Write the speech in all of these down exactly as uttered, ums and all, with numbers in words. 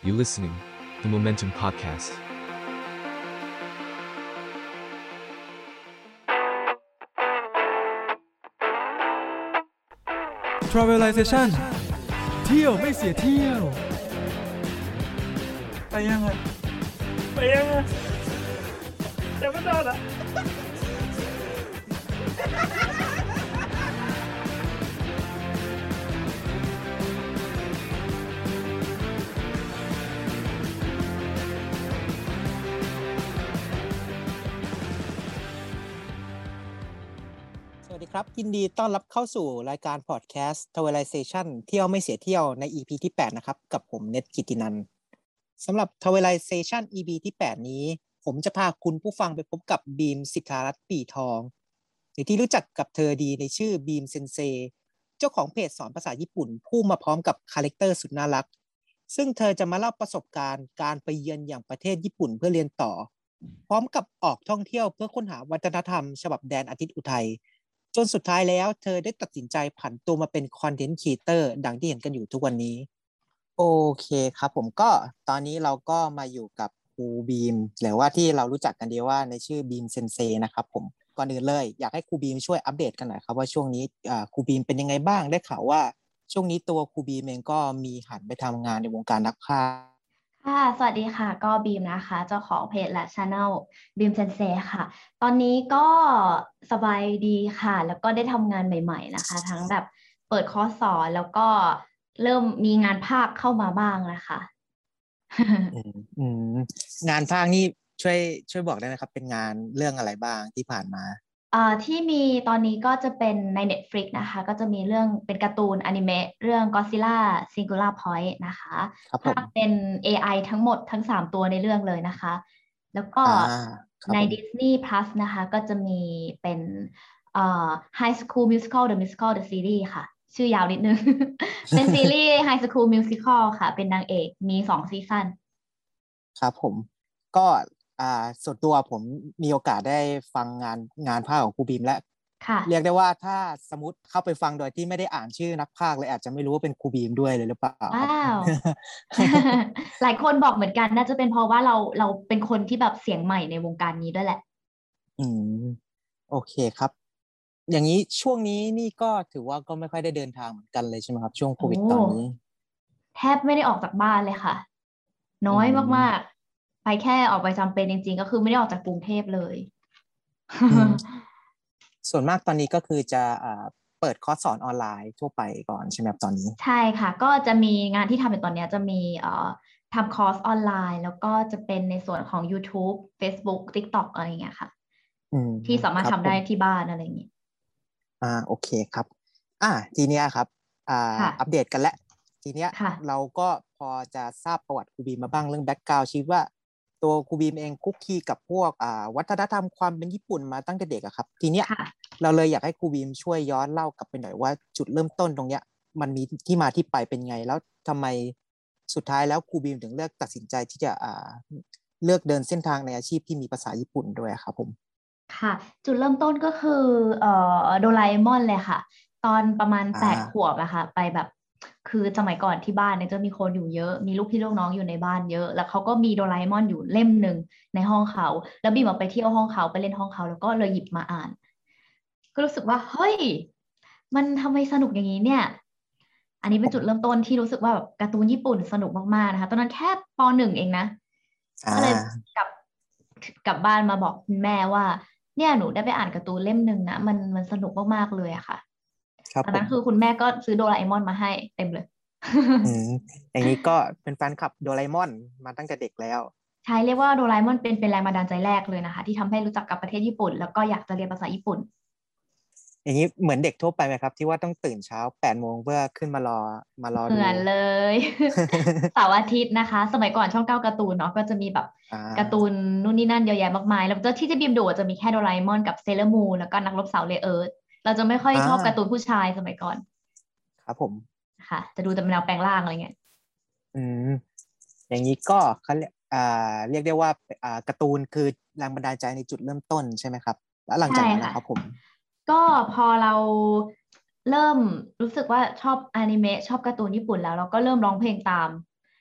You're listening to Momentum Podcast. Travelization เที่ยวไม่เสียเที่ยวไปยังไงไปยังไงจะไม่ได้ละสวัสดีครับยินดีต้อนรับเข้าสู่รายการพอดแคสต์ Travelization เที่ยวไม่เสียเที่ยวใน อี พี ที่แปดนะครับกับผมเน็ตกิตตินันท์สำหรับ Travelization อี พี ที่แปดนี้ผมจะพาคุณผู้ฟังไปพบกับบีมสิทธารัตน์ปี่ทองหรือที่รู้จักกับเธอดีในชื่อบีมเซนเซเจ้าของเพจสอนภาษาญี่ปุ่นผู้มาพร้อมกับคาแรคเตอร์สุดน่ารักซึ่งเธอจะมาเล่าประสบการณ์การไปเยือนอย่างประเทศญี่ปุ่นเพื่อเรียนต่อพร้อมกับออกท่องเที่ยวเพื่อค้นหาวัฒนธรรมฉบับแดนอาทิตย์อุทัยจนสุดท้ายแล้วเธอได้ตัดสินใจผันตัวมาเป็นคอนเทนต์ครีเอเตอร์ดังที่เห็นกันอยู่ทุกวันนี้โอเคครับผมก็ตอนนี้เราก็มาอยู่กับครูบีมหรือว่าที่เรารู้จักกันดีว่าในชื่อบีมเซนเซนะครับผมก่อนอื่นเลยอยากให้ครูบีมช่วยอัปเดตกันหน่อยครับว่าช่วงนี้ครูบีมเป็นยังไงบ้างได้ข่าวว่าช่วงนี้ตัวครูบีมเองก็มีหันไปทำงานในวงการนักพากย์ค่ะสวัสดีค่ะก็บีมนะคะเจ้าของเพจและ Channel บีมเซนเซค่ะตอนนี้ก็สบายดีค่ะแล้วก็ได้ทำงานใหม่ๆนะคะทั้งแบบเปิดคอร์สสอนแล้วก็เริ่มมีงานภาคเข้ามาบ้างนะคะอืมอืมงานภาคนี่ช่วยช่วยบอกได้ไหมครับเป็นงานเรื่องอะไรบ้างที่ผ่านมาอ่าที่มีตอนนี้ก็จะเป็นใน Netflix นะคะก็จะมีเรื่องเป็นการ์ตูนอนิเมะเรื่อง Godzilla Singular Point นะคะภาคเป็น เอ ไอ ทั้งหมดทั้งสามตัวในเรื่องเลยนะคะแล้วก็ใน Disney Plus นะคะก็จะมีเป็นเอ่อ High School Musical The Musical The Series ค่ะชื่อยาวนิดนึง เป็นซีรีส์ High School Musical ค่ะเป็นนางเอกมีสองซีซั่นครับผมก็อ่าส่วนตัวผมมีโอกาสได้ฟังงานงานภาคของครูบีมและเรียกได้ว่าถ้าสมมติเข้าไปฟังโดยที่ไม่ได้อ่านชื่อนักพากย์เลยอาจจะไม่รู้ว่าเป็นครูบีมด้วยเลยหรือเปล่าว้าว หลายคนบอกเหมือนกันน่าจะเป็นเพราะว่าเราเราเป็นคนที่แบบเสียงใหม่ในวงการนี้ด้วยแหละอืมโอเคครับอย่างนี้ช่วงนี้นี่ก็ถือว่าก็ไม่ค่อยได้เดินทางเหมือนกันเลยใช่ไหมครับช่วงโควิดตอนนี้แทบไม่ได้ออกจากบ้านเลยค่ะน้อยมากๆไปแค่ออกไปจำเป็นจริงๆก็คือไม่ได้ออกจากกรุงเทพเลยส่วนมากตอนนี้ก็คือจะเปิดคอร์สสอนออนไลน์ทั่วไปก่อนใช่ไหมครับตอนนี้ใช่ค่ะก็จะมีงานที่ทำในตอนนี้จะมีเอ่อทำคอร์สออนไลน์แล้วก็จะเป็นในส่วนของ YouTube Facebook TikTok อะไรอย่างเงี้ยค่ะที่สามารถทำได้ที่บ้านอะไรอย่างงี้อ่าโอเคครับอ่าทีเนี้ยครับอ่าอัปเดตกันแล้วทีเนี้ยเราก็พอจะทราบประวัติครูบีมมาบ้างเรื่องแบ็คกราวด์ชีวิตว่าตัวครูบีมเองคุกคีกับพวกอ่าวัฒนธรรมความเป็นญี่ปุ่นมาตั้งแต่เด็กอะครับทีเนี้ยเราเลยอยากให้ครูบีมช่วยย้อนเล่ากลับไปหน่อยว่าจุดเริ่มต้นตรงเนี้ยมันมีที่มาที่ไปเป็นไงแล้วทำไมสุดท้ายแล้วครูบีมถึงเลือกตัดสินใจที่จะอ่าเลือกเดินเส้นทางในอาชีพที่มีภาษาญี่ปุ่นด้วยครับผมค่ะจุดเริ่มต้นก็คือเอ่อโดราเอมอนเลยค่ะตอนประมาณแปดขวบอะค่ะไปแบบคือสมัยก่อนที่บ้านเนี่ยจะมีคนอยู่เยอะมีลูกพี่ลูกน้องอยู่ในบ้านเยอะแล้วเขาก็มีโดราเอมอนอยู่เล่มหนึ่งในห้องเขาแล้วบีมไปเที่ยวห้องเขาไปเล่นห้องเขาแล้วก็เลยหยิบมาอ่านก็รู้สึกว่าเฮ้ยมันทำไมสนุกอย่างนี้เนี่ยอันนี้เป็นจุดเริ่มต้นที่รู้สึกว่าแบบการ์ตูนญี่ปุ่นสนุกมากๆนะคะตอนนั้นแค่ปหนึ่งเองนะก็เลยกลับกลับบ้านมาบอกคุณแม่ว่าเนี่ยหนูได้ไปอ่านการ์ตูนเล่มหนึ่งนะมันมันสนุกมากๆเลยอะค่ะตอนนั้นคือคุณแม่ก็ซื้อโดราเอมอนมาให้เต็มเลยอืมอย่างนี้ก็เป็นแฟนคลับโดราเอมอนมาตั้งแต่เด็กแล้วใช่เรียกว่าโดราเอมอนเป็นเป็นแรงบันดาลใจแรกเลยนะคะที่ทำให้รู้จักกับประเทศญี่ปุ่นแล้วก็อยากจะเรียนภาษาญี่ปุ่นอย่างนี้เหมือนเด็กทั่วไปไหมครับที่ว่าต้องตื่นเช้าแปดโมงเพื่อขึ้นมารอมารอดูเหมือนเลยเสาร์อาทิตย์นะคะสมัยก่อนช่องเก้าการ์ตูนเนาะก็จะมีแบบการ์ตูนนู่นนี่นั่นเยอะแยะมากมายแล้วที่จะบีมดูจะมีแค่โดราเอมอนกับเซเลอร์มูนแล้วก็นักรบสาวเลเอิร์ธเราจะไม่ค่อยชอบการ์ตูนผู้ชายสมัยก่อนครับผมค่ะจะดูแต่แนวแปลงร่างอะไรเงี้ยอืมอย่างนี้ก็เขาเรียกอ่าเรียกได้ว่าอ่าการ์ตูนคือแรงบันดาลใจในจุดเริ่มต้นใช่ไหมครับแล้วหลังจากนั้นนะครับผมก็พอเราเริ่มรู้สึกว่าชอบอนิเมะชอบการ์ตูนญี่ปุ่นแล้วเราก็เริ่มร้องเพลงตาม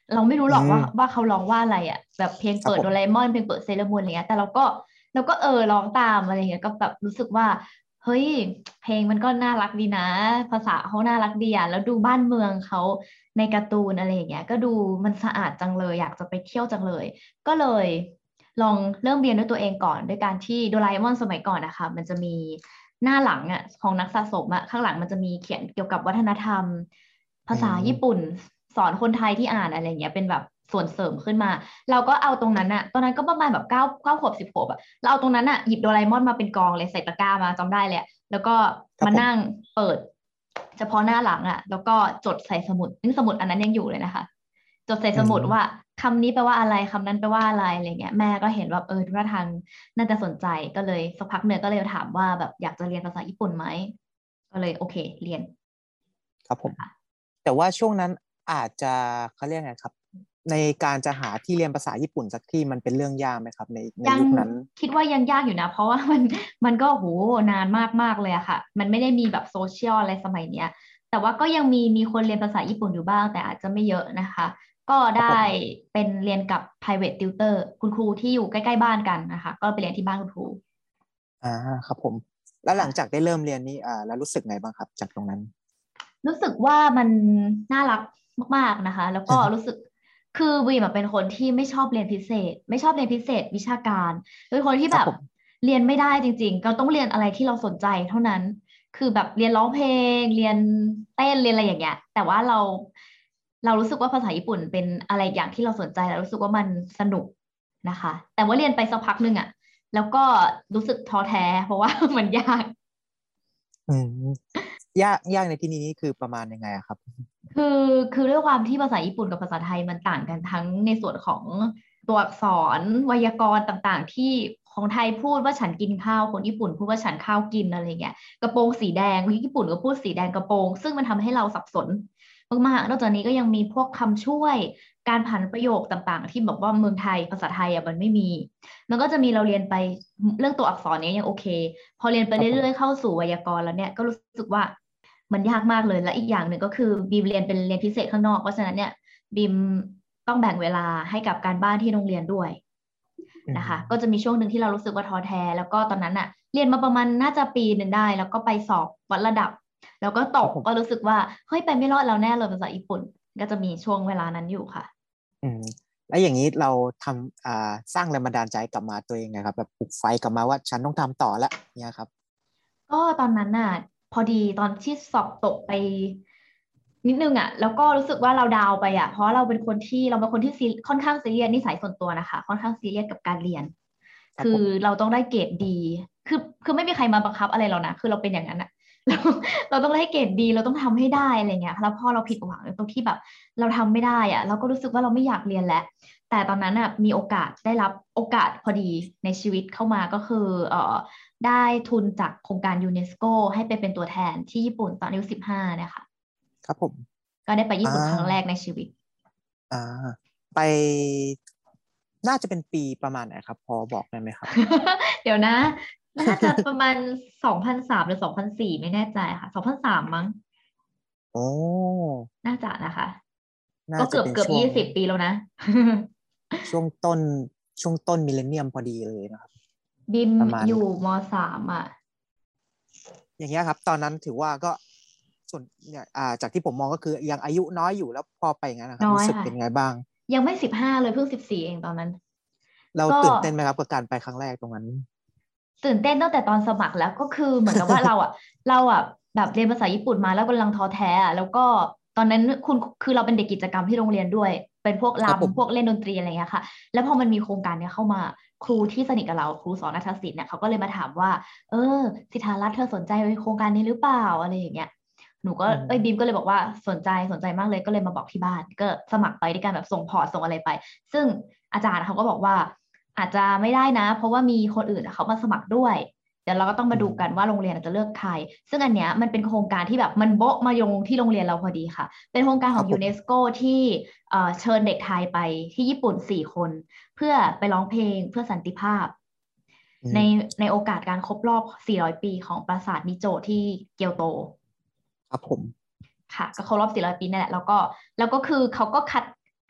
เราไม่รู้หรอกอืมว่าว่าเขาร้องว่าอะไรอ่ะแบบเพลงครับเปิดผมโดราเอมอนเพลงเปิดเซเลอรามูนอะไรเงี้ยแต่เราก็เราก็เออร้องตามอะไรเงี้ยก็แบบรู้สึกว่าเฮ้ยเพลงมันก็น่ารักดีนะ ภาษาเขาน่ารักดีอ่ะแล้วดูบ้านเมืองเขาในการ์ตูนอะไรอย่างเงี้ยก็ดูมันสะอาดจังเลยอยากจะไปเที่ยวจังเลย ก็เลยลองเริ่มเรียนด้วยตัวเองก่อนด้วยการที่โดราเอมอนสมัยก่อนนะคะมันจะมีหน้าหลังอ่ะของนักสะสมอ่ะข้างหลังมันจะมีเขียนเกี่ยวกับวัฒนธรรมภาษาญี่ปุ่นสอนคนไทยที่อ่านอะไรเงี้ยเป็นแบบส่วนเสริมขึ้นมาเราก็เอาตรงนั้นอ่ะตอนนั้นก็ประมาณแบบเก้าเก้าขวบสิบขวบอ่ะเราเอาตรงนั้นอ่ะหยิบโดราเอมอนมาเป็นกองเลยใส่ตะกร้ามาจำได้เลยแล้วก็มานั่งเปิดเฉพาะหน้าหลังอ่ะแล้วก็จดใส่สมุดซึ่งสมุดอันนั้นยังอยู่เลยนะคะจดใส่สมุดว่าคำนี้แปลว่าอะไรคำนั้นแปลว่าอะไรอะไรเงี้ยแม่ก็เห็นว่าเออท่าทางน่าจะสนใจก็เลยสักพักหนึ่งก็เลยถามว่าแบบอยากจะเรียนภาษาญี่ปุ่นไหมก็เลยโอเคเรียนครับผมแต่ว่าช่วงนั้นอาจจะเขาเรียกไงครับในการจะหาที่เรียนภาษาญี่ปุ่นสักที่มันเป็นเรื่องยากไหมครับในในยุคนั้นคิดว่ายังยากอยู่นะเพราะว่ามันมันก็โหนานมากมากเลยอะค่ะมันไม่ได้มีแบบโซเชียลอะไรสมัยเนี้ยแต่ว่าก็ยังมีมีคนเรียนภาษาญี่ปุ่นอยู่บ้างแต่อาจจะไม่เยอะนะคะก็ได้เป็นเรียนกับ private tutor คุณครูที่อยู่ใกล้ๆบ้านกันนะคะก็ไปเรียนที่บ้านคุณครูอ่าครับผมแล้วหลังจากได้เริ่มเรียนนี้อ่าแล้วรู้สึกไงบ้างครับจากตรงนั้นรู้สึกว่ามันน่ารักมากๆนะคะแล้วก็รู้สึกคือวีมเป็นคนที่ไม่ชอบเรียนพิเศษไม่ชอบเรียนพิเศษวิชาการเป็นคนที่แบบเรียนไม่ได้จริงๆเราต้องเรียนอะไรที่เราสนใจเท่านั้นคือแบบเรียนร้องเพลงเรียนเต้นเรียนอะไรอย่างเงี้ยแต่ว่าเราเรารู้สึกว่าภาษาญี่ปุ่นเป็นอะไรอย่างที่เราสนใจแล้วรู้สึกว่ามันสนุกนะคะแต่ว่าเรียนไปสักพักหนึ่งอะแล้วก็รู้สึกท้อแท้เพราะว่ามันยากอืมยากยากในที่นี้นี่คือประมาณยังไงอะครับคือคือด้วยความที่ภาษาญี่ปุ่นกับภาษาไทยมันต่างกันทั้งในส่วนของตัวอักษรไวยากรณ์ต่างๆที่ของไทยพูดว่าฉันกินข้าวคนญี่ปุ่นพูดว่าฉันข้าวกินอะไรเงี้ยกระโปรงสีแดงคนญี่ปุ่นก็พูดสีแดงกระโปรงซึ่งมันทำให้เราสับสนมากๆนอกจากนี้ก็ยังมีพวกคำช่วยการผันประโยคต่างๆที่แบบว่าเมืองไทยภาษาไทยอ่ะมันไม่มีมันก็จะมีเราเรียนไปเรื่องตัวอักษรเนี้ยยังโอเคพอเรียนไปเรื่อยๆเข้าสู่ไวยากรณ์แล้วเนี่ยก็รู้สึกว่า มันยากมากเลยและอีกอย่างหนึ่งก็คือบีมเรียนเป็นเรียนพิเศษข้างนอกเพราะฉะนั้นเนี่ยบีมต้องแบ่งเวลาให้กับการบ้านที่โรงเรียนด้วยนะคะก็จะมีช่วงหนึ่งที่เรารู้สึกว่าท้อแท้แล้วก็ตอนนั้นอะเรียนมาประมาณน่าจะปีหนึ่งได้แล้วก็ไปสอบวัดระดับแล้วก็ตกก็รู้สึกว่าเฮ้ยไปไม่รอดแล้วแน่เลยภาษาญี่ปุ่นก็จะมีช่วงเวลานั้นอยู่ค่ะอืมแล้วอย่างนี้เราทำอ่าสร้างแรงบันดาลใจกลับมาตัวเองไงครับแบบปลุกไฟกลับมาว่าฉันต้องทำต่อละเนี่ยครับก็ตอนนั้นน่ะพอดีตอนที่สอบตกไปนิดนึงอ่ะแล้วก็รู้สึกว่าเราดาวไปอ่ะเพราะเราเป็นคนที่เราเป็นคนที่ซีค่อนข้างซีเรียสนิสัยส่วนตัวนะคะค่อนข้างซีเรียสกับการเรียนคือเราต้องได้เกรดดีคือคือไม่มีใครมาบังคับอะไรเรานะคือเราเป็นอย่างนั้นอ่ะเราเราต้องได้เกรดดีเราต้องทำให้ได้อะไรเงี้ยแล้วพอเราผิดหวังตรงที่แบบเราทำไม่ได้อ่ะเราก็รู้สึกว่าเราไม่อยากเรียนแล้วแต่ตอนนั้นอ่ะมีโอกาสได้รับโอกาสพอดีในชีวิตเข้ามาก็คือเอ่อ ได้ทุนจากโครงการยูเนสโกให้ไปเป็นตัวแทนที่ญี่ปุ่นตอนอายุสิบห้าเนี่ยค่ะครับผมก็ได้ไปญี่ปุ่นครั้งแรกในชีวิตอ่าไปน่าจะเป็นปีประมาณไหนครับพอบอกได้ไหมครับเดี๋ยวนะน่าจะประมาณสองพันสามหรือสองพันสี่ไม่แน่ใจค่ะสองพันสามมั้งโอ้น่าจะนะคะน่าก็เกือบจะเป็นช่วงเกือบยี่สิบปีแล้วนะช่วงต้นช่วงต้นมิลเลนเนียมพอดีเลยนะครับบิมประมาณอยู่มสามอ่ะอย่างเงี้ยครับตอนนั้นถือว่าก็ส่วนเนี่ยอ่าจากที่ผมมองก็คือยังอายุน้อยอยู่แล้วพอไปอย่างนั้นนะครับรู้สึกเป็นไงบ้างยังไม่สิบห้าเลยเพิ่งสิบสี่เองตอนนั้นเราตื่นเต้นไหมครับกับการไปครั้งแรกตรงนั้นตื่นเต้นตั้งแต่ตอนสมัครแล้วก็คือเหมือนกับว่าเราอ่ะเราอ่ะแบบเรียนภาษาญี่ปุ่นมาแล้วกำลังท้อแท้อ่ะแล้วก็ตอนนั้นคุณคือเราเป็นเด็กกิจกรรมที่โรงเรียนด้วยเป็นพวกครับผมรำพวกเล่นดนตรีอะไรเงี้ยค่ะแล้วพอมันมีโครงการเนี้ยเข้ามาครูที่สนิทกับเราครูสอนนาฏศิลป์เนี่ยเขาก็เลยมาถามว่าเออสิทธารัตน์เธอสนใจโครงการนี้หรือเปล่าอะไรอย่างเงี้ยหนูก็เอ้ยบีมก็เลยบอกว่าสนใจสนใจมากเลยก็เลยมาบอกที่บ้านก็สมัครไปด้วยการแบบส่งพอร์ตส่งอะไรไปซึ่งอาจารย์เขาก็บอกว่าอาจจะไม่ได้นะเพราะว่ามีคนอื่นเขามาสมัครด้วยเดี๋ยวเราก็ต้องมาดูกันว่าโรงเรียนจะเลือกใครซึ่งอันเนี้ยมันเป็นโครงการที่แบบมันโบ๊ะมาโยงที่โรงเรียนเราพอดีค่ะเป็นโครงการของยูเนสโกที่เชิญเด็กไทยไปที่ญี่ปุ่นสี่คนเพื่อไปร้องเพลงเพื่อสันติภาพในในโอกาสการครบรอบสี่ร้อยปีของปราสาทนิโจที่เกียวโตครับผมค่ะก็ครบรอบสี่ร้อยปีนั่นแหละแล้วก็แล้วก็คือเขาก็คัด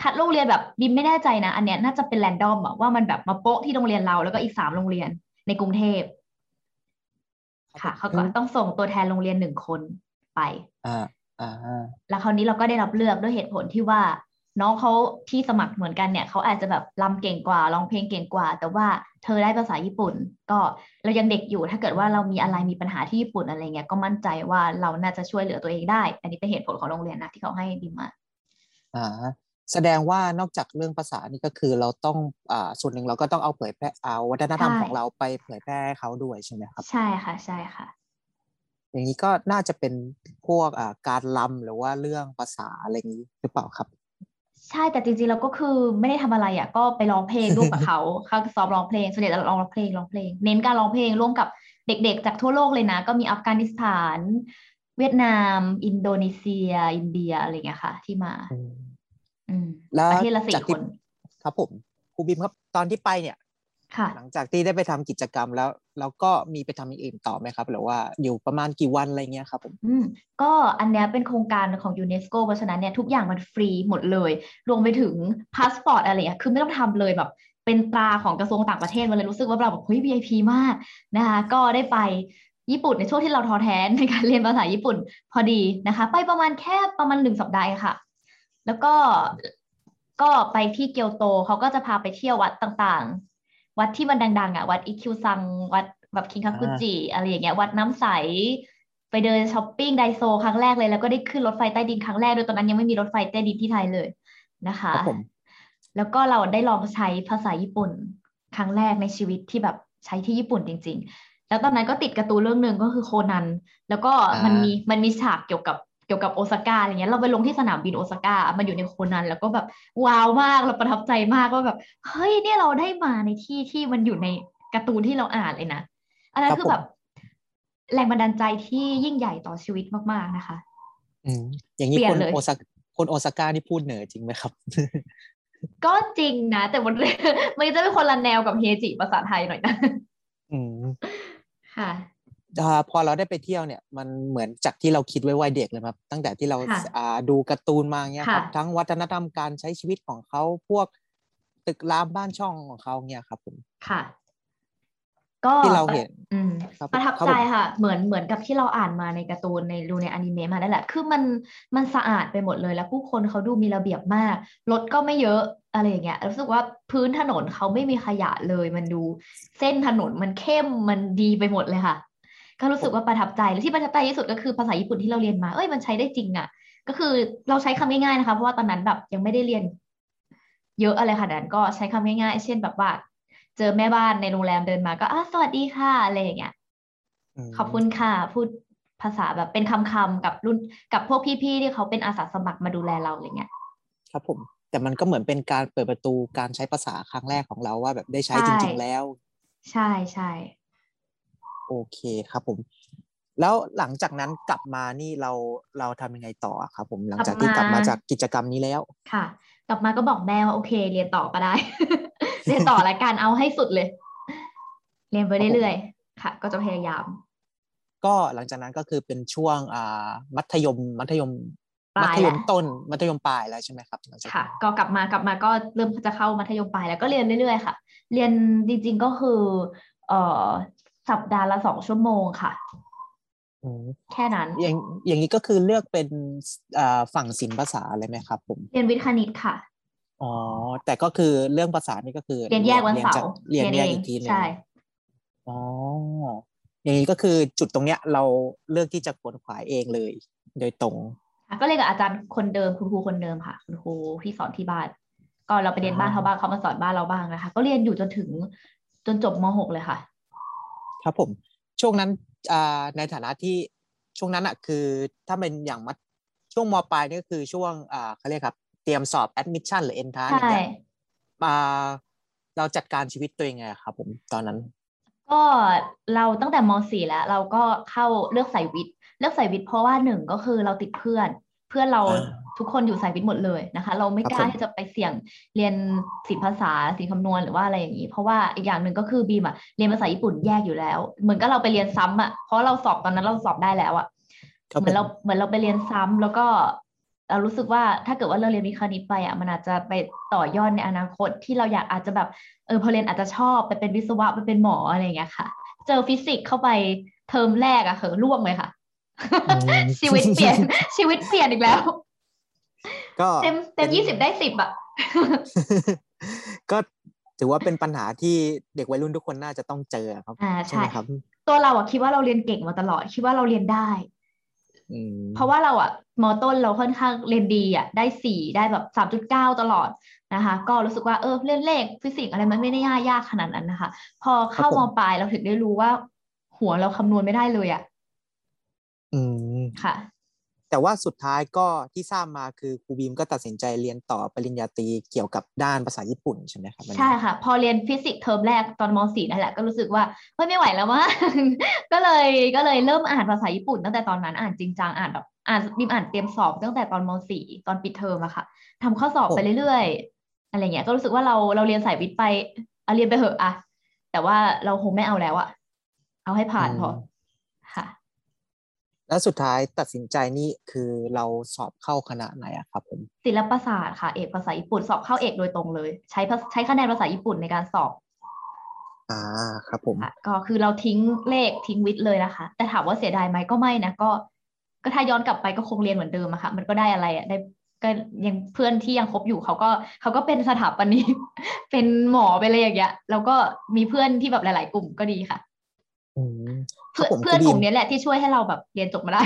คัดโรงเรียนแบบบิมไม่แน่ใจนะอันเนี้ยน่าจะเป็นแรนดอมอะว่ามันแบบมาโป๊ะที่โรงเรียนเราแล้วก็อีกสามโรงเรียนในกรุงเทพค่ะเขาก็ต้องส่งตัวแทนโรงเรียนหนึ่งคนไปอ่าอ่าแล้วคราวนี้เราก็ได้รับเลือกด้วยเหตุผลที่ว่าน้องเขาที่สมัครเหมือนกันเนี่ยเขาอาจจะแบบรำเก่งกว่าร้องเพลงเก่งกว่าแต่ว่าเธอได้ภาษาญี่ปุ่นก็เรายังเด็กอยู่ถ้าเกิดว่าเรามีอะไรมีปัญหาที่ญี่ปุ่นอะไรเงี้ยก็มั่นใจว่าเราน่าจะช่วยเหลือตัวเองได้อันนี้เป็นเหตุผลของโรงเรียนนะที่เขาให้บิมมาอ่าแสดงว่านอกจากเรื่องภาษานี่ก็คือเราต้องอ่าส่วนหนึ่งเราก็ต้องเอาเผยแพร่เอาวัฒนธรรมของเราไปเผยแพร่ให้เขาด้วยใช่ไหมครับใช่ค่ะใช่ค่ะอย่างนี้ก็น่าจะเป็นพวกอ่าการรำหรือว่าเรื่องภาษาอะไรอย่างนี้หรือเปล่าครับใช่แต่จริงๆเราก็คือไม่ได้ทำอะไรอ่ะก็ไปร้องเพลงร่วมกับเขาเขาซ้อมร้องเพลงส่วนใหญ่จะร้องเพลงร้องเพลงเน้นการร้องเพลงร่วมกับเด็กๆจากทั่วโลกเลยนะก็มีอัฟกานิสถานเวียดนามอินโดนีเซียอินเดียอะไรเงี้ยค่ะที่มาอืมแล้วประเทศละสี่จากที่คนครับผมครูบิมครับตอนที่ไปเนี่ยค่ะหลังจากที่ได้ไปทำกิจกรรมแล้วแล้วก็มีไปทำอย่างอื่นต่อไหมครับหรือว่าอยู่ประมาณกี่วันอะไรเงี้ยครับผมอืมก็อันเนี้ยเป็นโครงการของยูเนสโกเพราะฉะนั้นเนี่ยทุกอย่างมันฟรีหมดเลยรวมไปถึงพาสปอร์ตอะไรเงี้ยคือไม่ต้องทำเลยแบบเป็นตราของกระทรวงต่างประเทศมันเลยรู้สึกว่าเราแบบเฮ้ย วี ไอ พี มากนะคะก็ได้ไปญี่ปุ่นในช่วงที่เราท้อแท้ในการเรียนภาษาญี่ปุ่นพอดีนะคะไปประมาณแค่ประมาณหนึ่งสัปดาห์ค่ะแล้วก็ก็ไปที่เกียวโตเขาก็จะพาไปเที่ยววัดต่างๆวัดที่มันดังๆอ่ะวัดอิคิวซังวัดแบบคิงคักุจิอะไรอย่างเงี้ยวัดน้ำใสไปเดินช้อปปิ้งไดโซครั้งแรกเลยแล้วก็ได้ขึ้นรถไฟใต้ดินครั้งแรกโดยตอนนั้นยังไม่มีรถไฟใต้ดินที่ไทยเลยนะคะครับผมแล้วก็เราได้ลองใช้ภาษาญี่ปุ่นครั้งแรกในชีวิตที่แบบใช้ที่ญี่ปุ่นจริงๆแล้วตอนนั้นก็ติดการ์ตูนเรื่องหนึ่งก็คือโคนันแล้วก็อ่มันมีามันมีฉากเกี่ยวกับเกี่ยวกับโอซาก้าอะไรเงี้ยเราไปลงที่สนามบินโอซาก้ามันอยู่ในโคนันแล้วก็แบบว้าวมากเราประทับใจมากว่าแบบเฮ้ยเนี่ยเราได้มาในที่ที่มันอยู่ในการ์ตูนที่เราอ่านเลยนะอันคนั้นรับผมคือแบบแรงบันดาลใจที่ยิ่งใหญ่ต่อชีวิตมากๆนะคะอืมอย่างนี้เปลี่ยนเลยคนโอซาคนโอซาก้านี่พูดเหนือจริงไหมครับก็จริงนะแต่มัน มันจะเป็นคนละแนวกับเฮจิภาษาไทยหน่อยนะอืมค่ะอ่าพอเราได้ไปเที่ยวเนี่ยมันเหมือนจากที่เราคิดไว้วัยเด็กเลยครับตั้งแต่ที่เราค่ะอ่าดูการ์ตูนมาเนี่ยคค่ะรับทั้งวัฒนธรรมการใช้ชีวิตของเขาพวกตึกรามบ้านช่องของเขาเนี่ยครับผมค่ะ ก็ที่เราประเห็นอืมครับประทับใจครับผมค่ะเหมือนเหมือนกับที่เราอ่านมาในการ์ตูนในดูในอนิเมะมาได้แหละคือมันมันสะอาดไปหมดเลยแล้วผู้คนเขาดูมีระเบียบมากรถก็ไม่เยอะอะไรอย่างเงี้ยรู้สึกว่าพื้นถนนเขาไม่มีขยะเลยมันดูเส้นถนนมันเข้มมันดีไปหมดเลยค่ะก็รู้สึกว่าประทับใจและที่ประทับใจที่สุดก็คือภาษาญี่ปุ่นที่เราเรียนมาเอ้ยมันใช้ได้จริงอ่ะก็คือเราใช้คำง่ายๆนะคะเพราะว่าตอนนั้นแบบยังไม่ได้เรียนเยอะอะไรขนาดนั้นก็ใช้คำง่ายๆเช่นแบบว่า เจอแม่บ้านในโรงแรมเดินมาก็อ่ะสวัสดีค่ะอะไรอย่างเงี้ยอืขอบคุณมค่ะพูดภาษาแบบเป็นคำๆกับรุ่นกับพวกพี่ๆที่เขาเป็นอาสาสมัครมาดูแลเราอะไรเงี้ยครับผมแต่มันก็เหมือนเป็นการเปิดประตูการใช้ภาษาครั้งแรกของเราว่าแบบได้ใช้ใช่จริงๆแล้วใช่ใช่โอเคครับผมแล้วหลังจากนั้นกลับมานี่เราเราทำยังไงต่อครับผมหลังจากที่กลับมากลับมาจากกิจกรรมนี้แล้วค่ะกลับมาก็บอกแม่ว่าโอเคเรียนต่อก็ได้ เรียนต่อละกันเอาให้สุดเลยเรียนไปครับผมเรื่อยๆค่ะก็จะพยายามก็หลังจากนั้นก็คือเป็นช่วงอ่ามัธยมมัธยมมัปลายแหละธยมต้นมัธยมปลายแล้วใช่ไหมครับหลังจากค่ะนั้นก็กลับมากลับมาก็เริ่มจะเข้ามัธยมปลายแล้วก็เรียนเรื่อยๆค่ะเรียนจริงๆก็คือเอ่อสัปดาห์ละสองชั่วโมงค่ะอืมแค่นั้นอย่างอย่างนี้ก็คือเลือกเป็นอ่าฝั่งศิลป์ภาษาเลยไหมครับผมเรียนวิทย์คณิตค่ะอ๋อแต่ก็คือเรื่องภาษานี่ก็คือเรียนแยเรียกวันเสาร์นเรียนจากเรียนแยกเรียนเองอีกทีหนึ่งใช่อ๋ออย่างนี้ก็คือจุดตรงเนี้ยเราเลือกที่จะขวนขวายเองเลยโดยตรงค่ะก็เรียนกับอาจารย์คนเดิมคุณครูคนเดิมค่ะคุณครูที่สอนที่บ้านก็เราไปอ่เรียนบ้านเขาบ้างาเขามาสอนบ้านเราบ้างนะคะก็เรียนอยู่จนถึงจนจบม .หก เลยค่ะครับผมช่วงนั้นอ่าในฐานะที่ช่วงนั้นอ่ะคือถ้าเป็นอย่างมัธช่วงมปลายนี่ก็คือช่วงอ่าเขาเรียกครับเตรียมสอบ admission หรือใช่ entrance อย่างเงี้ยมาเราจัดการชีวิตตัวเองไงครับผมตอนนั้นก็เราตั้งแต่ม .สี่ แล้วเราก็เข้าเลือกสายวิทย์เลือกสายวิทย์เพราะว่าหนึ่งก็คือเราติดเพื่อนเพื่อนเราอ่าทุกคนอยู่สายวิทย์หมดเลยนะคะเราไม่ครับผมกล้าที่จะไปเสี่ยงเรียนศิลปภาษาศิลปคำนวณหรือว่าอะไรอย่างนี้เพราะว่าอีกอย่างหนึ่งก็คือบีมอะเรียนภาษาญี่ปุ่นแยกอยู่แล้วเหมือนก็เราไปเรียนซ้ำอะเพราะเราสอบตอนนั้นเราสอบได้แล้วอะครับเหมือนเราผมเหมือนเราไปเรียนซ้ำแล้วก็เรารู้สึกว่าถ้าเกิดว่าเราเรียนวิทย์คณิตไปอ่ะมันอาจจะไปต่อยอดในอนาคตที่เราอยากอาจจะแบบเออพอเรียนอาจจะชอบไปเป็นวิศวะไปเป็นหมออะไรอย่างเงี้ยค่ะเจอฟิสิกส์เข้าไปเทอมแรกอะเหอะล่วงเลยค่ะอืมชีวิตเปลี่ยนชีวิตเปลี่ยนอีกแล้วก็เต็มเต็เป็มนยี่สิบได้สิบอะก็ถือว่าเป็นปัญหาที่เด็กวัยรุ่นทุกคนน่าจะต้องเจอครับอ่าใช่ใช่ไหมครับตัวเราอะคิดว่าเราเรียนเก่งมาตลอดคิดว่าเราเรียนได้อืมเพราะว่าเราอะมอต้นเราค่อนข้างเรียนดีอะได้สี่ได้แบบสามจุดเก้าตลอดนะคะก็รู้สึกว่าเออเรื่องเลขฟิสิกส์อะไรมันไม่ได้ยากยากขนาดนั้นนะคะพอเข้าครับผมมปลายเราถึงได้รู้ว่า หัวเราคำนวณไม่ได้เลยอะอืมค่ะแต่ว่าสุดท้ายก็ที่ทราบมาคือครูบีมก็ตัดสินใจเรียนต่อปริญญาตรีเกี่ยวกับด้านภาษาญี่ปุ่นใช่ไหมครับวันใช่นี้ค่ะ พอเรียนฟิสิกส์เทอมแรกตอนม สี่นั่นแหละก็รู้สึกว่าเฮ้ยไม่ไหวแล้วว่า ก็เลยก็เลยเริ่มอ่านภาษาญี่ปุ่นตั้งแต่ตอนนั้นอ่านจริงจังอ่านแบบอ่านบิมอ่านเตรียมสอบตั้งแต่ตอนม สี่ตอนปิดเทอมอะค่ะทำข้อสอบไปเรื่อยๆอะไรเงี้ยก็รู้สึกว่าเราเราเรียนสายวิทย์ไปเอาเรียนไปเหอะอะแต่ว่าเราคงไม่เอาแล้วอะเอาให้ผ่านพออืมค่ะแล้วสุดท้ายตัดสินใจนี่คือเราสอบเข้าคณะไหนอะครับผมศิลปศาสตร์ค่ะเอกภาษาญี่ปุ่นสอบเข้าเอกโดยตรงเลย ใช้ภาใช้คะแนนภาษาญี่ปุ่นในการสอบอ่าครับผมค่ะก็คือเราทิ้งเลขทิ้งวิทย์เลยนะคะแต่ถามว่าเสียดายไหมก็ไม่นะก็ก็ถ้าย้อนกลับไปก็คงเรียนเหมือนเดิมอะค่ะมันก็ได้อะไรอะได้ก็ยังเพื่อนที่ยังคบอยู่เขาก็เขาก็เป็นสถาปนิก เป็นหมอไปเลยอย่างเงี้ยแล้วก็มีเพื่อนที่แบบหลาย ๆ กลุ่มก็ดีค่ะอืมครัเพื่บอนผมคเพื่รูอนบีกลุ่มมนี้แหละที่ช่วยให้เราแบบเรียนจบมาได้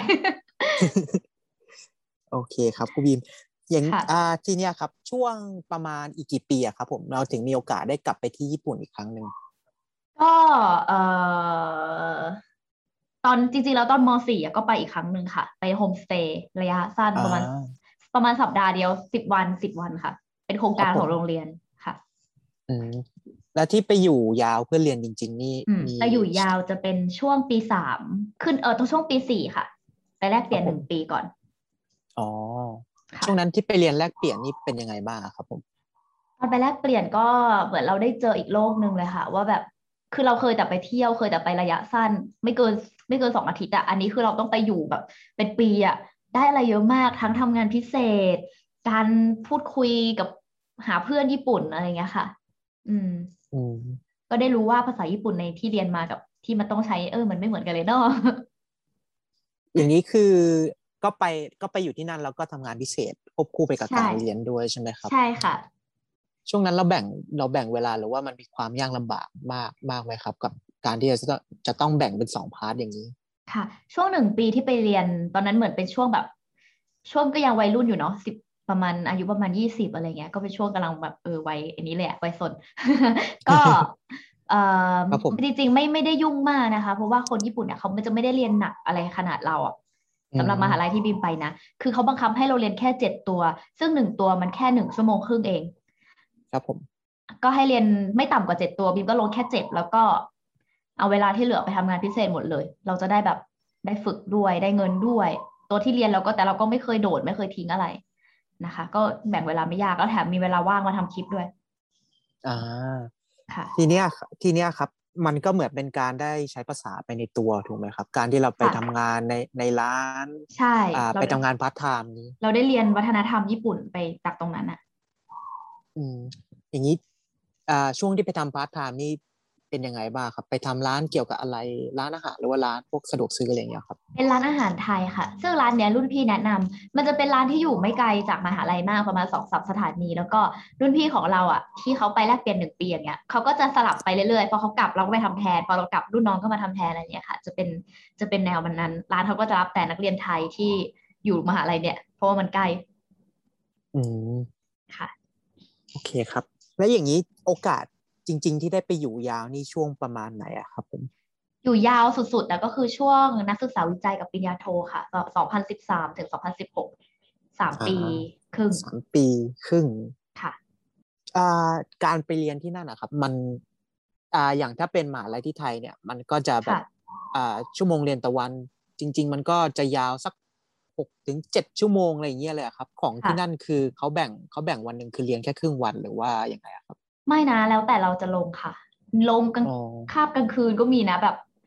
โอเคครับครูบีมอย่างค่ะอ่าทีเนี้ยครับช่วงประมาณอีกกี่ปีอะครับผมเราถึงมีโอกาสได้กลับไปที่ญี่ปุ่นอีกครั้งหนึ่งก็เอ่อตอนจริงๆแล้วตอนม สี่อะก็ไปอีกครั้งหนึ่งค่ะ ไปโฮมสเตย์ระยะสั้นอ่าประมาณประมาณสัปดาห์เดียวสิบวันสิบวันค่ะ เป็นโครงการครับผมของโรงเรียนค่ะอืมแล้วที่ไปอยู่ยาวเพื่อเรียนจริง ๆ นี่อืมมีไปอยู่ยาวจะเป็นช่วงปีสามขึ้นเออตรงช่วงปีสี่ค่ะ ไปแลกเปลี่ยนคหรับผมนึ่งปีก่อนอ๋อค่ะช่วงนั้นที่ไปเรียนแลกเปลี่ยนนี่เป็นยังไงบ้างอะครับผมตอนไปแลกเปลี่ยนก็เหมือนเราได้เจออีกโลกหนึ่งเลยค่ะ ว่าแบบคือเราเคยแต่ไปเที่ยวเคยแต่ไประยะสั้น ไม่เกินไม่เกินสองอาทิตย์อะอันนี้คือเราต้องไปอยู่แบบเป็นปีอะได้อะไรเยอะมากทั้งทำงานพิเศษ การพูดคุยกับหาเพื่อนญี่ปุ่นอะไรเงี้ยค่ะ อืมอืมก็ได้รู้ว่าภาษาญี่ปุ่นในที่เรียนมากับที่มันต้องใช้เออมันไม่เหมือนกันเลยเนาะอย่างนี้คือก็ไปก็ไปอยู่ที่นั่นแล้วก็ทำงานพิเศษควบคู่ไปกับใช่การเรียนด้วยใช่ไหมครับใช่ค่ะช่วงนั้นเราแบ่งเราแบ่งเวลาหรือว่ามันมีความยากลำบากมากมากไหมครับ กับการที่จะต้องจะต้องแบ่งเป็นสองพาร์ทอย่างนี้ค่ะ ช่วงหนึ่งปีที่ไปเรียนตอนนั้นเหมือนเป็นช่วงแบบ ช่วงก็ยังวัยรุ่นอยู่เนาะสิบประมาณอายุประมาณยี่สิบอะไรเงี้ยก็เป็นช่วงกำลังแบบเออวัยอันนี้เลยอะวัยสน ก็เอ่อครับผมจริงๆไม่ไม่ได้ยุ่งมากนะคะเพราะว่าคนญี่ปุ่นเนี่ยเขาจะไม่ได้เรียนหนักอะไรขนาดเราอะสำหรับมหาลัยที่บิมไปนะคือเขาบังคับให้เราเรียนแค่เจ็ดตัว ซึ่งหนึ่งตัวมันแค่หนึ่งชั่วโมงครึ่งเองครับผมก็ให้เรียนไม่ต่ำกว่าเจ็ดตัวบิมก็ลงแค่เจ็ดแล้วก็เอาเวลาที่เหลือไปทำงานพิเศษหมดเลย เราจะได้แบบได้ฝึกด้วยได้เงินด้วย ตัวที่เรียนเราก็แต่เราก็ไม่เคยโดดไม่เคยทิ้งอะไรนะคะ ก็แบ่งเวลาไม่ยากแล้วแถมมีเวลาว่างมาทำคลิปด้วยอ่าค่ะทีเนี้ยทีเนี้ยครับ มันก็เหมือนเป็นการได้ใช้ภาษาไปในตัวถูกไหมครับ การที่เราไปค่ะทำงานในในร้านใช่อ่าเราไปทำงานพาร์ทไทม์นี้เราได้เรียนวัฒนธรรมญี่ปุ่นไปจากตรงนั้นอะอืม อย่างนี้ อ่า ช่วงที่ไปทำพาร์ทไทม์นี่เป็นยังไงบ้างครับ ไปทำร้านเกี่ยวกับอะไร ร้านอาหารหรือว่าร้านพวกสะดวกซื้ออะไรอย่างเงี้ยครับเป็นร้านอาหารไทยค่ะ ซึ่งร้านเนี้ยรุ่นพี่แนะนำมันจะเป็นร้านที่อยู่ไม่ไกลจากมหาลัยมากประมาณสองสามสถานี แล้วก็รุ่นพี่ของเราอ่ะที่เขาไปแลกเปลี่ยนหนึ่งปีอย่างเงี้ยเขาก็จะสลับไปเรื่อยๆพอเขากลับเราก็ไปทำแทนพอเรากลับรุ่นน้องก็มาทำแทนอะไรเงี้ยค่ะ จะเป็นจะเป็นแนวมันนั้น ร้านเขาก็จะรับแต่นักเรียนไทยที่อยู่มหาลัยเนี่ยเพราะว่ามันใกล้อืมค่ะโอเคครับ แล้วอย่างนี้โอกาสจริง ๆ ที่ได้ไปอยู่ยาวนี่ช่วงประมาณไหนอะครับผมอยู่ยาวสุดๆแต่ก็คือช่วงนักศึกษาวิจัยกับปริญญาโทค่ะสองพันสิบสามถึงสองพันสิบหกสามอ่าปีครึ่งสามปีครึ่งค่ะอ่าการไปเรียนที่นั่นนะครับมันอ่าอย่างถ้าเป็นมหาลัยที่ไทยเนี่ยมันก็จะแบบค่ะอ่าชั่วโมงเรียนต่อวันจริง ๆ มันก็จะยาวสักหกถึงเจ็ดชั่วโมงอะไรอย่างเงี้ยเลยอะครับของที่ค่ะนั่นคือเขาแบ่งเขาแบ่งวันหนึ่งคือเรียนแค่ครึ่งวันหรือว่ายังไงอะครับไม่นะแล้วแต่เราจะลงค่ะ ลงกลางอ๋อคาบกลางคืนก็มีนะแบบ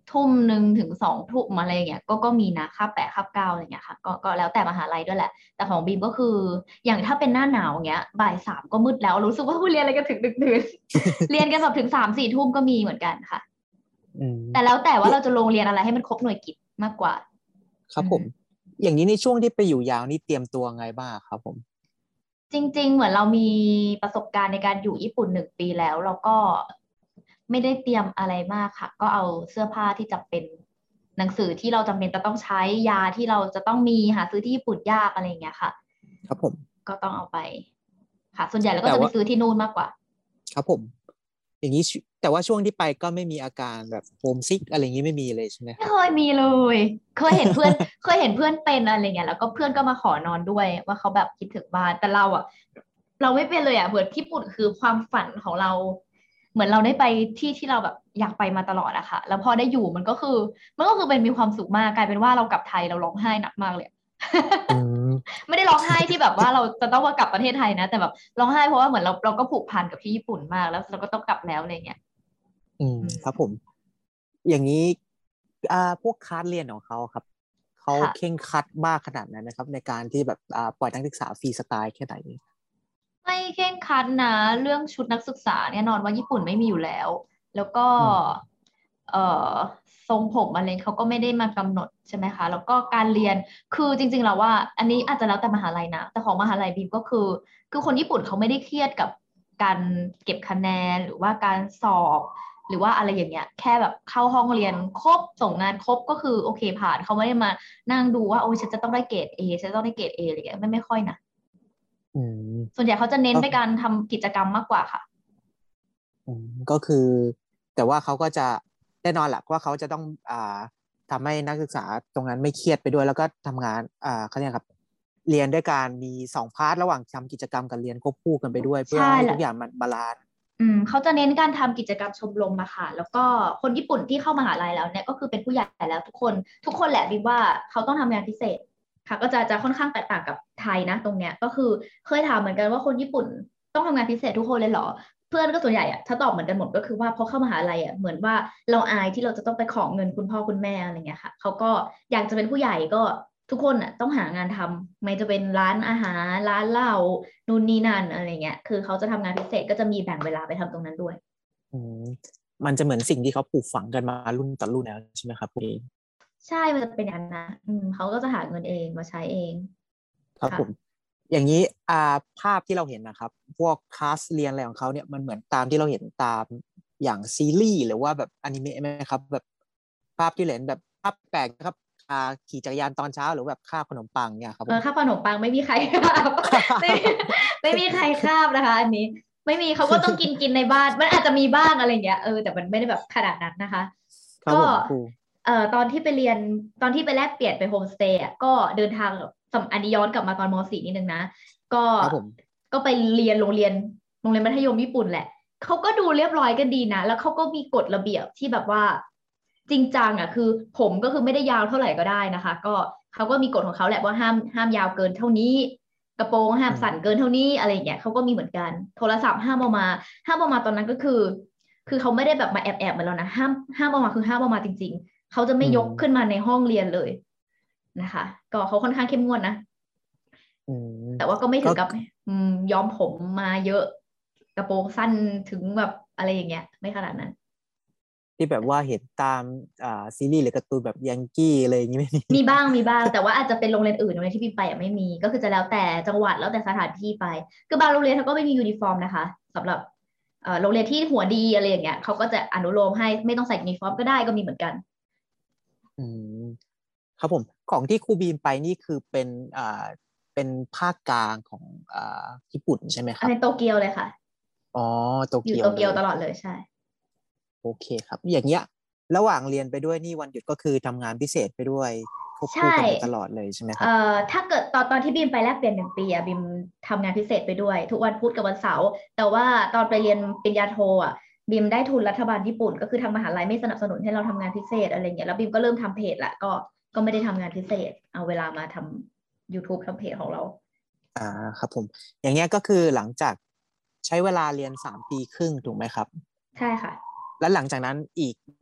ทุ่มหนึ่งถึงสองทุ่มอะไรอย่างเงี้ยก็ก็มีนะคาบแปดคาบเก้าอะไรเงี้ยค่ะก็ก็แล้วแต่มหาลัยด้วยแหละแต่ของบีมก็คืออย่างถ้าเป็นหน้าหนาวเงี้ยบ่ายสามก็มืดแล้วรู้สึกว่าเรียนอะไรกันถึงดึกดื่น เรียนกันแบบถึงสามสี่ทุ่มก็มีเหมือนกันค่ะอืมแต่แล้วแต่ว่าเราจะลงเรียนอะไรให้มันครบหน่วยกิตมากกว่าครับผมอย่างนี้ในช่วงที่ไปอยู่ยาวนี่เตรียมตัวไงบ้างครับผมจริงๆเหมือนเรามีประสบการณ์ในการอยู่ญี่ปุ่นหนึ่งปีแล้วเราก็ไม่ได้เตรียมอะไรมากค่ะก็เอาเสื้อผ้าที่จำเป็นหนังสือที่เราจำเป็นจะต้องใช้ยาที่เราจะต้องมีหาซื้อที่ญี่ปุ่นยากอะไรอย่างเงี้ยค่ะครับผมก็ต้องเอาไปค่ะส่วนใหญ่เราก็จะไปซื้อที่นู่นมากกว่าครับผมอย่างนี้แต่ว่าช่วงที่ไปก็ไม่มีอาการแบบโฮมซิกอะไรอย่างนี้ไม่มีเลยใช่ไหมคไม่รับเคยมีเลยเคยเห็นเพื่อนเคยเห็นเพื่อนเป็นอะไรเงี้ยแล้วก็เพื่อนก็มาขอนอนด้วยว่าเขาแบบคิดถึงบ้านแต่เราอ่ะเราไม่เป็นเลยอ่ะเหมือนญี่ปุ่นคือความฝันของเราเหมือนเราได้ไปที่ที่เราแบบอยากไปมาตลอดอะค่ะแล้วพอได้อยู่มันก็คือมันก็คือเป็นมีความสุขมากกลายเป็นว่าเรากลับไทยเราร้องไห้หนักมากเลยอืมไม่ได้ร้องไห้ที่แบบว่าเราจะต้องมากลับประเทศไทยนะแต่แบบร้องไห้เพราะว่าเหมือนเราเราก็ผูกพันกับที่ญี่ปุ่นมากแล้วเราก็ต้องกลับแล้วอะไรเงี้ยอืมครับผมอย่างนี้อ่าพวกคลาสเรียนของเขาครับเขาค่ะเคร่งครัดมากขนาดนั้นนะครับในการที่แบบอ่าปล่อยนักศึกษาฟรีสไตล์แค่ไหนไม่เคร่งครัดนะเรื่องชุดนักศึกษาแน่นอนว่าญี่ปุ่นไม่มีอยู่แล้วแล้วก็อืมเอ่อทรงผมอะไรเขาก็ไม่ได้มากำหนดใช่ไหมคะแล้วก็การเรียนคือจริงๆแล้วว่าอันนี้อาจจะแล้วแต่มหาลัยนะแต่ของมหาลัยบีมก็คือคือคนญี่ปุ่นเขาไม่ได้เครียดกับการเก็บคะแนนหรือว่าการสอบหรือว่าอะไรอย่างเงี้ยแค่แบบเข้าห้องเรียนครบส่งงานครบก็คือโอเคผ่านเขาไม่ได้มานั่งดูว่าโอ้ยฉันจะต้องได้เกรดเอฉันจะต้องได้เกรดเออะไรเงี้ยไม่ไม่ค่อยนะอืมส่วนใหญ่เขาจะเน้นก็ไปการทำกิจกรรมมากกว่าค่ะอืมก็คือแต่ว่าเขาก็จะแน่นอนแหละว่าเขาจะต้องอ่าทำให้นักศึกษาตรงนั้นไม่เครียดไปด้วยแล้วก็ทำงานอ่าเขาเรียกครับเรียนด้วยการมีสองพาร์ทระหว่างทำกิจกรรมกับเรียนควบคู่กันไปด้วยเพื่อใช่ให้แหละทุกอย่างมันบาลานซ์อืมเขาจะเน้นการทำกิจกรรมชมรมอะค่ะแล้วก็คนญี่ปุ่นที่เข้ามหาลัยแล้วเนี่ยก็คือเป็นผู้ใหญ่แล้วทุกคนทุกคนแหละบิวว่าเขาต้องทำงานพิเศษค่ะก็จะจะค่อนข้างแตกต่างกับไทยนะตรงเนี้ยก็คือเคยถามเหมือนกันว่าคนญี่ปุ่นต้องทำงานพิเศษทุกคนเลยเหรอเพื่อนก็ส่วนใหญ่อะถ้าตอบเหมือนกันหมดก็คือว่าพอเข้ามหาลัยอะเหมือนว่าเราอายที่เราจะต้องไปขอเงินคุณพ่อคุณแม่อะไรเงี้ยค่ะเขาก็อยากจะเป็นผู้ใหญ่ก็ทุกคนอ่ะต้องหางานทำไม่จะเป็นร้านอาหารร้านเหล้านู่นนี่นั่นอะไรเงี้ยคือเขาจะทำงานพิเศษก็จะมีแบ่งเวลาไปทำตรงนั้นด้วยอืมมันจะเหมือนสิ่งที่เขาปลูกฝังกันมารุ่นต่อรุ่นแล้วใช่ไหมครับคุณเองใช่มันจะเป็นอย่างนั้นนะอืมเขาก็จะหาเงินเองมาใช้เองครับค่ะผมอย่างนี้อ่าภาพที่เราเห็นนะครับพวกคลาสเรียนอะไรของเขาเนี่ยมันเหมือนตามที่เราเห็นตามอย่างซีรีส์หรือว่าแบบอนิเมะไหมครับแบบภาพที่เราเห็นแบบภาพแปลกนะครับอ่าขี่จักรยานตอนเช้าหรือแบบคาบขนมปังเนี่ยครับผมเออค่าขนมปังไม่มีใครคาบไม่ไม่มีใครคาบนะคะอันนี้ไม่มีเขาก็ต้องกินกินในบ้านมันอาจจะมีบ้างอะไรเงี้ยเออแต่มันไม่ได้แบบขนาดนั้นนะคะครับก็ผมครูเอ่อตอนที่ไปเรียนตอนที่ไปแลกเปลี่ยนไปโฮมสเตย์อ่ะก็เดินทางสำอันนี้ย้อนกลับมาตอนม .สี่ นิดนึงนะก็ครับผมก็ไปเรียนโรงเรียนโรงเรียนมัธยมญี่ปุ่นแหละเขาก็ดูเรียบร้อยกันดีนะแล้วเขาก็มีกฎระเบียบที่แบบว่าจริงจังอ่ะคือผมก็คือไม่ได้ยาวเท่าไหร่ก็ได้นะคะก็เขาก็มีกฎของเขาแหละว่าห้ามห้ามยาวเกินเท่านี้กระโปรงห้ามอืสั่นเกินมเท่านี้อะไรอย่างเงี้ยเขาก็มีเหมือนกันโทรศัพท์ห้ามเอามาห้ามเอามาตอนนั้นก็คือคือเขาไม่ได้แบบมาแอบแอบเหมือนเรานะห้ามห้ามเอามาคือห้ามเอามาจริงๆเขาจะอืไม่ยกขึ้นมมาในห้องเรียนเลยนะคะก็เขาค่อนข้างเข้มงวดนะอืมแต่ว่าก็ไม่ถึก็งกับอืมย้อมผมมาเยอะกระโปรงสั้นถึงแบบอะไรอย่างเงี้ยไม่ขนาดนั้นที่แบบว่าเห็นตามอ่าซีรีส์หรือการ์ตูนแบบยังกี้อะไรอย่างนี้ไม่มีมีบ้างมีบ้างแต่ว่าอาจจะเป็นโรงเรียนอื่นโรงเรียนที่พี่ไปอ่ะไม่มีก็คือจะแล้วแต่จังหวัดแล้วแต่สถานที่ไปคือบางโรงเรียนเขาก็ไม่มียูนิฟอร์มนะคะสำหรับเอ่อโรงเรียนที่หัวดีอะไรอย่างเงี้ยเขาก็จะอนุโลมให้ไม่ต้องใส่ยูนิฟอร์มก็ได้ก็มีเหมือนกันอืมครับผมของที่ครูบีมไปนี่คือเป็นอ่าเป็นภาคกลางของอ่าญี่ปุ่นใช่ไหมครับอันนี้โตเกียวเลยค่ะอ๋อโตอยู่เกียวเลยโตเกียวตลอดเลยใช่โอเคครับอย่างเงี้ยระหว่างเรียนไปด้วยนี่วันหยุดก็คือทำงานพิเศษไปด้วยควบใช่คู่กันไปตลอดเลยใช่ไหมคเอ่รับอถ้าเกิดตอนตอนที่บิมไปแลกเปลี่ยนหนึ่งปีอะบิมทำงานพิเศษไปด้วยทุกวันพุธกับวันเสาร์แต่ว่าตอนไปเรียนปริญญาโทอะบิมได้ทุนรัฐบาลญี่ปุ่นก็คือทางมหาลัยไม่สนับสนุนให้เราทำงานพิเศษอะไรเงี้ยแล้วบิมก็เริ่มทำเพจละก็ก็ไม่ได้ทำงานพิเศษเอาเวลามาทำ YouTube ทำเพจของเราอ่าครับผมอย่างเงี้ยก็คือหลังจากใช้เวลาเรียนสามปีครึ่งถูกไหมครับใช่ค่ะแล้วหลังจากนั้นอีกหนึ่ง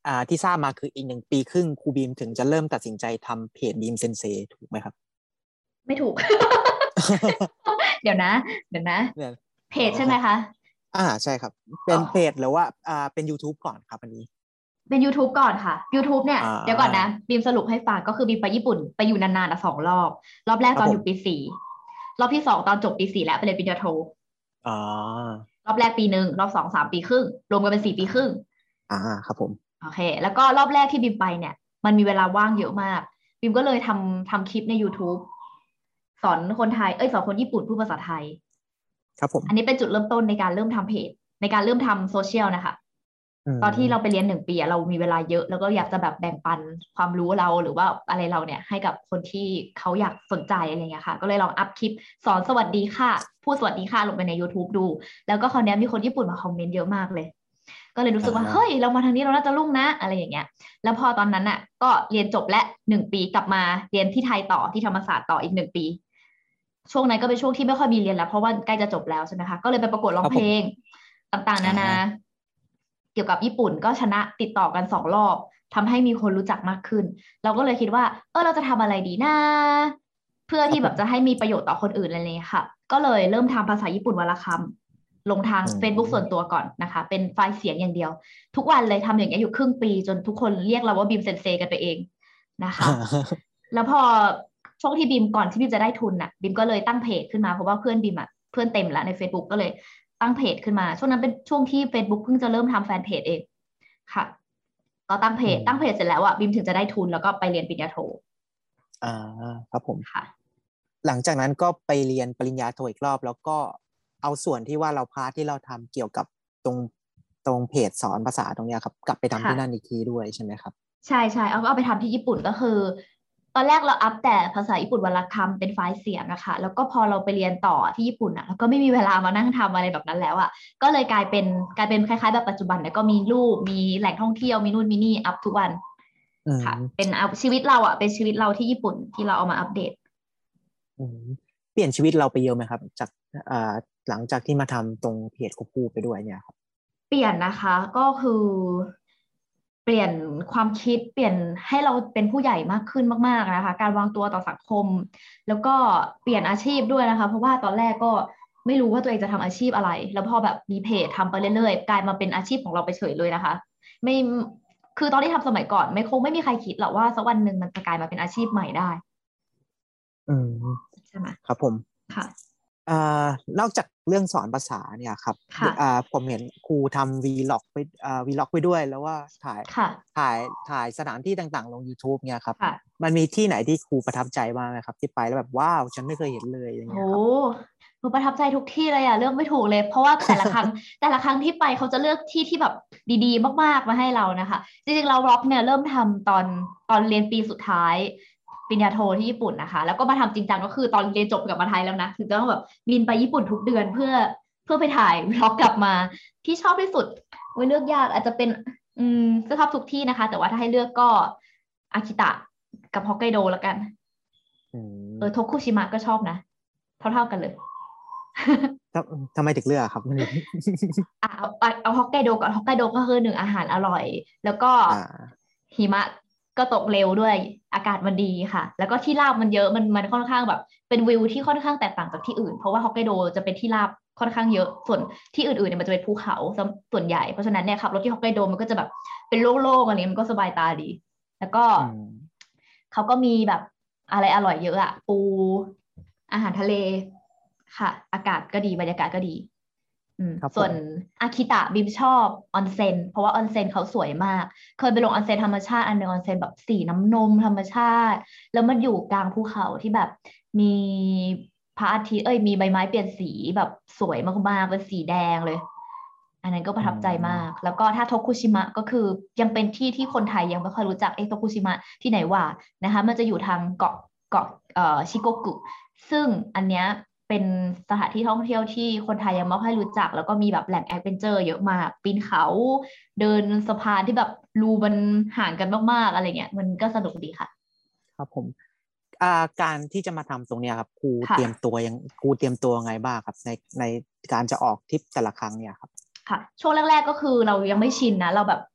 อ่าที่ทราบมาคืออีกหนึ่งปีครึ่งครูบีมถึงจะเริ่มตัดสินใจทำเพจบีมเซนเซถูกไหมครับไม่ถูก เดี๋ยวนะเดี๋ยวนะเพจใช่ไหมคะอ่าใช่ครับเป็นเพจหรือว่าอ่าเป็น YouTube ก่อนครับอันนี้เป็น YouTube ก่อนค่ะ YouTube เนี่ยเดี๋ยวก่อนนะบีมสรุปให้ฟังก็คือบีมไปญี่ปุ่นไปอยู่นานๆอ่ะสองรอบรอบแรกตอนอยู่ปีสี่รอบที่สองตอนจบปีสี่แล้วไปเรียนปริญญาโทอ๋อรอบแรกปีหนึ่งรอบสองสามปีครึ่งรวมกันเป็นสี่ปีครึ่งอ่าครับผมโอเคแล้วก็รอบแรกที่บีมไปเนี่ยมันมีเวลาว่างเยอะมากบีมก็เลยทำทำคลิปใน YouTube สอนคนไทยเอ้ยสอนคนญี่ปุ่นพูดภาษาไทยครับผมอันนี้เป็นจุดเริ่มต้นในการเริ่มทำเพจในการเริ่มทำโซเชียลนะคะตอนที่เราไปเรียนหนึ่งปีเรามีเวลาเยอะแล้วก็อยากจะแบบแบ่งปันความรู้เราหรือว่าอะไรเราเนี่ยให้กับคนที่เขาอยากสนใจอะไรเงี้ยค่ะก็เลยลองอัพคลิปสอนสวัสดีค่ะพูดสวัสดีค่ะลงไปใน YouTube ดูแล้วก็คราวนี้มีคนญี่ปุ่นมาคอมเมนต์เยอะมากเลยก็เลยรู้สึกว่าเฮ้ยเรามาทางนี้เราน่าจะรุ่งนะอะไรอย่างเงี้ยแล้วพอตอนนั้นอ่ะก็เรียนจบและหนึ่งปีกลับมาเรียนที่ไทยต่อที่ธรรมศาสตร์ต่ออีกหนึ่งปีช่วงนั้นก็เป็นช่วงที่ไม่ค่อยมีเรียนแล้วเพราะว่าใกล้จะจบแล้วใช่ไหมคะก็เลยไปประกวดร้องเพลงต่างๆนานาเกี่ยวกับญี่ปุ่นก็ชนะติดต่อกันสองรอบทำให้มีคนรู้จักมากขึ้นเราก็เลยคิดว่าเออเราจะทำอะไรดีนะเพื่อที่แบบจะให้มีประโยชน์ต่อคนอื่นอะไรเลยค่ะก็เลยเริ่มทำภาษาญี่ปุ่นวันละคำลงทาง Facebook ส่วนตัวก่อนนะคะเป็นไฟล์เสียงอย่างเดียวทุกวันเลยทำอย่างนี้อยู่ครึ่งปีจนทุกคนเรียกเราว่าบีมเซนเซกันไปเองนะคะแล้วพอช่วงที่บีมก่อนที่บีมจะได้ทุนน่ะบีมก็เลยตั้งเพจขึ้นมาเพราะว่าเพื่อนบีมอ่ะเพื่อนเต็มแล้วใน Facebook ก็เลยตั้งเพจขึ้นมาช่วงนั้นเป็นช่วงที่ Facebook เพิ่งจะเริ่มทำแฟนเพจเองค่ะก็ตั้งเพจตั้งเพจเสร็จแล้วอ่ะบีมถึงจะได้ทุนแล้วก็ไปเรียนปริญญาโทอ่าครับผมค่ะหลังจากนั้นก็ไปเรียนปริญญาโทอีกรอบแล้วก็เอาส่วนที่ว่าเราพาร์ทที่เราทำเกี่ยวกับตรงตรงเพจสอนภาษาตรงนี้ครับกลับไปทำที่นั่นอีกทีด้วยใช่ไหมครับใช่ใช่เอาก็เอาไปทำที่ญี่ปุ่นก็คือตอนแรกเราอัพแต่ภาษาญี่ปุ่นวันละคำเป็นไฟล์เสียงอะค่ะแล้วก็พอเราไปเรียนต่อที่ญี่ปุ่นอะแล้วก็ไม่มีเวลามานั่งทำอะไรแบบนั้นแล้วอะก็เลยกลายเป็นกลายเป็นคล้ายๆแบบปัจจุบันเนี่ยก็มีรูปมีแหล่งท่องเที่ยวมีนู่นมีนี่อัพทุกวันค่ะเป็นอัพชีวิตเราอะเป็นชีวิตเราที่ญี่ปุ่นที่เราเอามาอัปเดตเปลี่ยนชีวิตเราไปเยอะไหมครับจากหลังจากที่มาทำตรงเพจควบคู่ไปด้วยเนี่ยครับเปลี่ยนนะคะก็คือเปลี่ยนความคิดเปลี่ยนให้เราเป็นผู้ใหญ่มากขึ้นมากๆนะคะการวางตัวต่อสังคมแล้วก็เปลี่ยนอาชีพด้วยนะคะเพราะว่าตอนแรกก็ไม่รู้ว่าตัวเองจะทำอาชีพอะไรแล้วพอแบบมีเพจทำไปเรื่อยๆกลายมาเป็นอาชีพของเราไปเฉยเลยนะคะไม่คือตอนที่ทำสมัยก่อนไม่คงไม่มีใครคิดหรอกว่าสักวันหนึ่งมันจะกลายมาเป็นอาชีพใหม่ได้อืมใช่ไหมครับผมค่ะอ่านอกจากเรื่องสอนภาษาเนี่ยครับอ่าผมเห็นครูทำวีล็อกไปอ่าวีล็อกไปด้วยแล้วว่าถ่ายถ่ายถ่ายสถานที่ต่างๆลง YouTube เนี่ยครับมันมีที่ไหนที่ครูประทับใจบ้างไหมครับที่ไปแล้วแบบว้าวฉันไม่เคยเห็นเลยอย่างเงี้ยครับโอ้ครูประทับใจทุกที่เลยอะเลือกไม่ถูกเลยเพราะว่าแต่ละครั้งแต่ละครั้งที่ไปเขาจะเลือกที่ที่แบบดีๆมากๆมาให้เรานะคะจริงๆเราล็อกเนี่ยเริ่มทำตอนตอนเรียนปีสุดท้ายปริญญาโทที่ญี่ปุ่นนะคะแล้วก็มาทำจริงจังก็คือตอนเรียนจบกลับมาไทยแล้วนะถึงจะต้องแบบบินไปญี่ปุ่นทุกเดือนเพื่อเพื่อไปถ่ายล็อกกลับมาที่ชอบที่สุดโอ้ยเลือกยากอาจจะเป็นอืมก็ชอบทุกที่นะคะแต่ว่าถ้าให้เลือกก็อากิตะกับฮอกไกโดแล้วกันเออโทคุชิมะก็ชอบนะเท่าๆกันเลยทำไมถึงเลือกครับอ่ะเอาเอาฮอกไกโดก่อนฮอกไกโดก็คือหนึ่งอาหารอร่อยแล้วก็หิมะก็ตกเร็วด้วยอากาศมันดีค่ะแล้วก็ที่ราบมันเยอะมันมันค่อนข้างแบบเป็นวิวที่ค่อนข้างแตกต่างจากที่อื่นเพราะว่าฮอกไกโดจะเป็นที่ราบค่อนข้างเยอะส่วนที่อื่นๆเนี่ยมันจะเป็นภูเขาส่วนใหญ่เพราะฉะนั้นเนี่ยขับรถที่ฮอกไกโดมันก็จะแบบเป็นโล่งๆอะไรมันก็สบายตาดีแล้วก็เขาก็มีแบบอะไรอร่อยเยอะอะปูอาหารทะเลค่ะอากาศก็ดีบรรยากาศก็ดีส่วนอาคิตะบิมชอบออนเซ็นเพราะว่าออนเซ็นเขาสวยมากเคยไปลงออนเซ็นธรรมชาติอันหนึ่งออนเซ็นแบบสีน้ำนมธรรมชาติแล้วมันอยู่กลางภูเขาที่แบบมีพระอาทิตย์เอ้ยมีใบไม้เปลี่ยนสีแบบสวยมากๆเป็นสีแดงเลยอันนั้นก็ประทับใจมากแล้วก็ถ้าโทคุชิมะก็คือยังเป็นที่ที่คนไทยยังไม่ค่อยรู้จักเอโทคุชิมะที่ไหนวะนะคะมันจะอยู่ทางเกาะเกาะเอ่อชิโกกุซึ่งอันเนี้ยเป็นสถานที่ท่องเที่ยวที่คนไทยยังไม่ค่อยรู้จักแล้วก็มีแบบแหล่งแอดเวนเจอร์เยอะมากปีนเขาเดินสะพานที่แบบรูมันห่างกันมากๆอะไรเงี้ยมันก็สนุกดีค่ะครับผมการที่จะมาทำตรงเนี้ยครับครูเตรียมตัวยังครูเตรียมตัวไงบ้างครับในในการจะออกทริปแต่ละครั้งเนี่ยครับค่ะช่วงแรกๆก็คือเรายังไม่ชินนะเราแบบ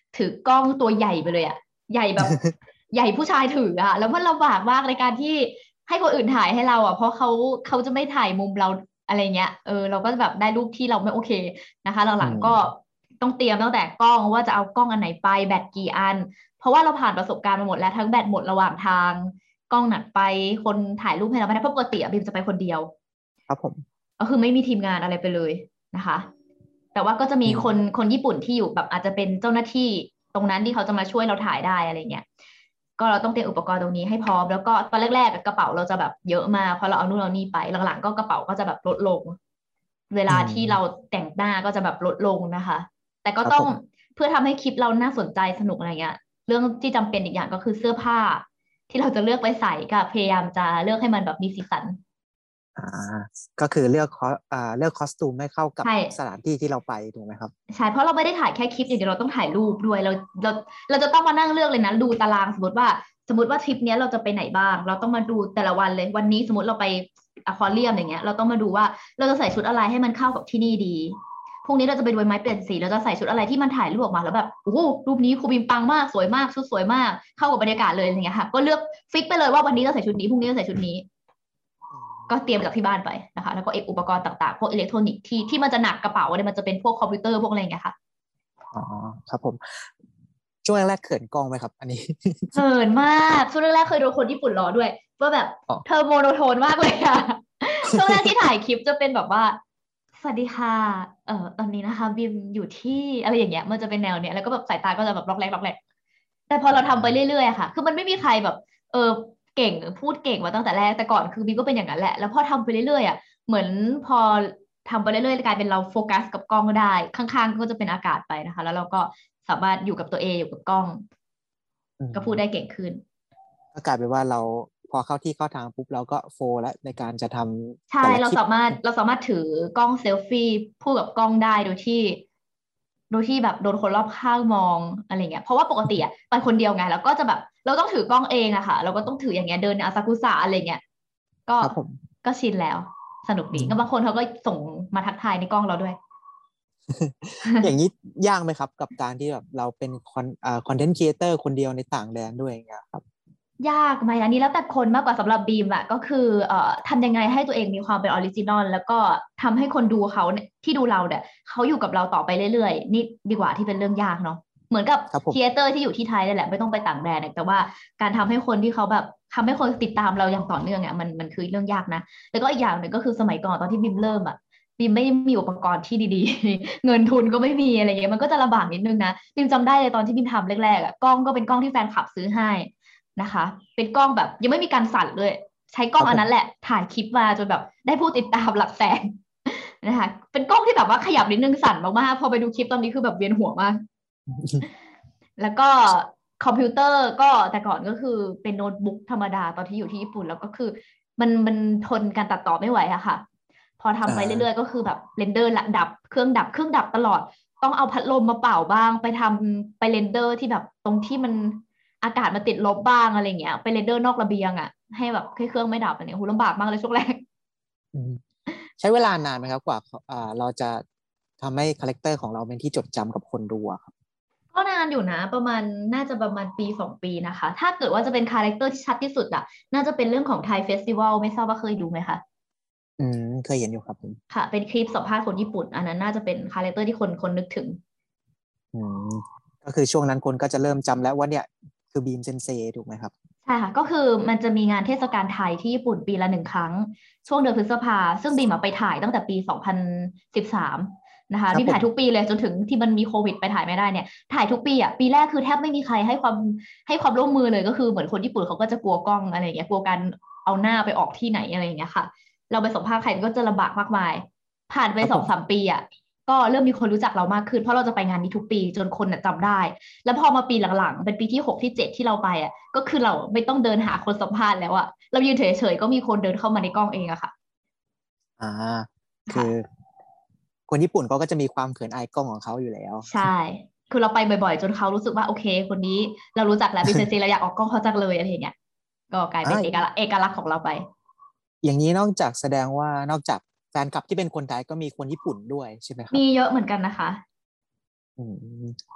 ถือกล้องตัวใหญ่ไปเลยอะใหญ่แบบ ใหญ่ผู้ชายถืออะแล้วมันลำบากมากในการที่ให้คนอื่นถ่ายให้เราอะเพราะเขาเขาจะไม่ถ่ายมุมเราอะไรเงี้ยเออเราก็แบบได้รูปที่เราไม่โอเคนะคะหลังๆก็ต้องเตรียมตั้งแต่กล้องว่าจะเอากล้องอันไหนไปแบตกี่อันเพราะว่าเราผ่านประสบการณ์มาหมดแล้วทั้งแบตหมดระหว่างทางกล้องหนักไปคนถ่ายรูปให้เราไม่ได้เพราะปกติอะบิมจะไปคนเดียวครับผมก็คือไม่มีทีมงานอะไรไปเลยนะคะแต่ว่าก็จะมีคนคนญี่ปุ่นที่อยู่แบบอาจจะเป็นเจ้าหน้าที่ตรงนั้นที่เขาจะมาช่วยเราถ่ายได้อะไรเงี้ยก็เราต้องเตรียมอุปกรณ์ตรงนี้ให้พร้อมแล้วก็ตอนแรกๆกระเป๋าเราจะแบบเยอะมากเพราะเราเอานู่นเอานี่ไปหลังๆก็กระเป๋าก็จะแบบลดลงเวลาที่เราแต่งหน้าก็จะแบบลดลงนะคะแต่ก็ต้องเพื่อทำให้คลิปเราน่าสนใจสนุกอะไรเงี้ยเรื่องที่จำเป็นอีกอย่างก็คือเสื้อผ้าที่เราจะเลือกไปใส่ก็พยายามจะเลือกให้มันแบบมีสีสันอ่าก็คือเลือกคออ่าเลือกคอสตูมให้เข้ากับสถานที่ที่เราไปถูกไหมครับใช่เพราะเราไม่ได้ถ่ายแค่คลิปอย่างเดียวเราต้องถ่ายรูปด้วยเราเราเราจะต้องมานั่งเลือกเลยนะดูตารางสมมติว่าสมมติว่าทริปนี้เราจะไปไหนบ้างเราต้องมาดูแต่ละวันเลยวันนี้สมมติเราไปอควาเรียมอย่างเงี้ยเราต้องมาดูว่าเราจะใส่ชุดอะไรให้มันเข้ากับที่นี่ดีพรุ่งนี้เราจะไปดูไม้เปลี่ยนสีเราจะใส่ชุดอะไรที่มันถ่ายรูปออกมาแล้วแบบโอ้รูปนี้ครูบิมปังมากสวยมากชุดสวยมากเข้ากับบรรยากาศเลยอย่างเงี้ยค่ะก็เลือกฟิกไปเลยว่าวันนี้เราใส่ชุดนี้พรุ่งนี้เราใส่ชุดนี้ก็เตรียมจากที่บ้านไปนะคะแล้วก็เอกอุปกรณ์ต่างๆพวกอิเล็กทรอนิกส์ที่ที่มันจะหนักกระเป๋าเนี่ยมันจะเป็นพวกคอมพิวเตอร์พวกอะไรอย่างเงี้ยค่ะอ๋อครับผมช่วงแรกเขินกล้องไหมครับอันนี้เขินมากช่วงแรกๆเคยโดนคนญี่ปุ่นล้อด้วยว่าแบบเธอโมโนโทนมากเลยอะช่วงแรกที่ถ่ายคลิปจะเป็นแบบว่าสวัสดีค่ะเอ่อตอนนี้นะคะบิมอยู่ที่อะไรอย่างเงี้ยมันจะเป็นแนวเนี้ยแล้วก็แบบสายตาก็จะแบบล็อกแรกล็อกแรกแต่พอเราทำไปเรื่อยๆอะค่ะคือมันไม่มีใครแบบเออเก่งพูดเก่งมาตั้งแต่แรกแต่ก่อนคือบิมก็เป็นอย่างนั้นแหละแล้วพอทำไปเรื่อยๆอะเหมือนพอทำไปเรื่อยๆกลายเป็นเราโฟกัสกับกล้องก็ได้ข้างๆก็จะเป็นอากาศไปนะคะแล้วเราก็สามารถอยู่กับตัวเองอยู่กับกล้องก็พูดได้เก่งขึ้นก็กลายเป็นว่าเราพอเข้าที่เข้าทางปุ๊บเราก็โฟแล้วในการจะทำใช่เราสามารถเราสามารถถือกล้องเซลฟี่พูดกับกล้องได้โดยที่โดยที่แบบโดนคนรอบข้างมองอะไรเงี้ยเพราะว่าปกติอะไปคนเดียวไงแล้วก็จะแบบเราต้องถือกล้องเองอะค่ะเราก็ต้องถืออย่างเงี้ยเดินในอาซากุสะอะไรเงี้ยก็ก็ชินแล้วสนุกดีก็บางคนเขาก็ส่งมาทักทายในกล้องเราด้วยอย่างนี้ยากไหมครับกับการที่แบบเราเป็นคอนอ่าคอนเทนต์ครีเอเตอร์คนเดียวในต่างแดนด้วยอย่างเงี้ยครับยากไหมอันนี้แล้วแต่คนมากกว่าสำหรับบีมอะก็คือเอ่อทำยังไงให้ตัวเองมีความเป็นออริจินอลแล้วก็ทำให้คนดูเขาเนี่ยที่ดูเราเนี่ยเขาอยู่กับเราต่อไปเรื่อยๆนี่ดีกว่าที่เป็นเรื่องยากเนาะเหมือนกับครีเอเตอร์ที่อยู่ที่ไทยนี่แหละไม่ต้องไปต่างแดนแต่ว่าการทำให้คนที่เขาแบบทำให้คนติดตามเราอย่างต่อเนื่องอะมันมันคือเรื่องยากนะแล้วก็อีกอย่างหนึ่งก็คือสมัยก่อนตอนที่บีมเริ่มอะบีมไม่มีอุปกรณ์ที่ดีๆเงินทุนก็ไม่มีอะไรเงี้ยมันก็จะลำบากนิดนึงนะบีมจำได้เลยตอนที่บีมทำแรกๆอะกล้องก็เป็นกล้องที่แฟนคลับซื้อให้นะคะเป็นกล้องแบบยังไม่มีการสั่นเลยใช้กล้องอันนั้นแหละถ่ายคลิปมาจนแบบได้ผู้ติดตามหลักแสนนะคะเป็นกล้องที่แบบว่าขยับนิดนึงสั่นมากๆพอไปดูคลิปตอนนี้คือแบบเวียนหัวมากแล้วก็คอมพิวเตอร์ก็แต่ก่อนก็คือเป็นโน้ตบุ๊กธรรมดาตอนที่อยู่ที่ญี่ปุ่นแล้วก็คือมันมันทนการตัดต่อไม่ไหวอะค่ะพอทำไปเรื่อยๆก็คือแบบเรนเดอร์ละดับเครื่องดับเครื่องดับตลอดต้องเอาพัดลมมาเป่าบ้างไปทำไปเรนเดอร์ที่แบบตรงที่มันอากาศมาติดลบบ้างอะไรเงี้ยไปเรนเดอร์นอกระเบียงอะให้แบบเครื่องไม่ดับอะไรเงี้ยโหลำบากมากเลยช่วงแรกใช้เวลานานไหมครับกว่าอ่าเราจะทำให้คาแรคเตอร์ของเราเป็นที่จดจำกับคนดูครับก็นานอยู่นะประมาณน่าจะประมาณปีสองปีนะคะถ้าเกิดว่าจะเป็นคาแรคเตอร์ที่ชัดที่สุดอะน่าจะเป็นเรื่องของไทยเฟสติวัลไม่ทราบว่าเคยดูไหมคะอืมเคยเห็นอยู่ครับผมค่ะเป็นคลิปสัมภาษณ์คนญี่ปุ่นอันนั้นน่าจะเป็นคาแรคเตอร์ที่คนคนนึกถึงอืมก็คือช่วงนั้นคนก็จะเริ่มจำแล้วว่าเนี่ยคือบีมเซนเซถูกไหมครับใช่ค่ะก็คือมันจะมีงานเทศกาลไทยที่ญี่ปุ่นปีละหนึ่งครั้งช่วงเดือนพฤษภาซึ่งบีมไปถ่ายตั้งแต่ปีสองพันสิบสามนะคะบีมถ่ายทุกปีเลยจนถึงที่มันมีโควิดไปถ่ายไม่ได้เนี่ยถ่ายทุกปีอ่ะปีแรกคือแทบไม่มีใครให้ความให้ความร่วมมือเลยก็คือเหมือนคนญี่ปุ่นเขาก็จะกลัวกล้องอะไรอย่างเงี้ยกลัวการเอาหน้าไปออกที่ไหนอะไรอย่างเงี้ยค่ะเราไปสัมภาษณ์ใครก็จะลำบากมากมายผ่านไปสองสามปีอ่ะก็เริ่มมีคนรู้จักเรามากขึ้นเพราะเราจะไปงานนี้ทุกปีจนคนจำได้แล้วพอมาปีหลังๆเป็นปีที่หกที่เจ็ดที่เราไปอ่ะก็คือเราไม่ต้องเดินหาคนสัมภาษณ์แล้วอ่ะเรายืนเฉยๆก็มีคนเดินเข้ามาในกล้องเองอะค่ะอ่าคือคนญี่ปุ่นเขาก็จะมีความเขินอายกล้องของเขาอยู่แล้วใช่คือเราไปบ่อยๆจนเขารู้สึกว่าโอเคคนนี้เรารู้จักแล้วบิสเนสเราอยากออกกล้องเขาจังเลยอะไรอย่างเงี้ยก็กลายเป็นเอกลักษณ์เอกลักษณ์ของเราไปอย่างนี้นอกจากแสดงว่านอกจากแฟนคลับที่เป็นคนไทยก็มีคนญี่ปุ่นด้วยใช่ไหมครับมีเยอะเหมือนกันนะคะอืม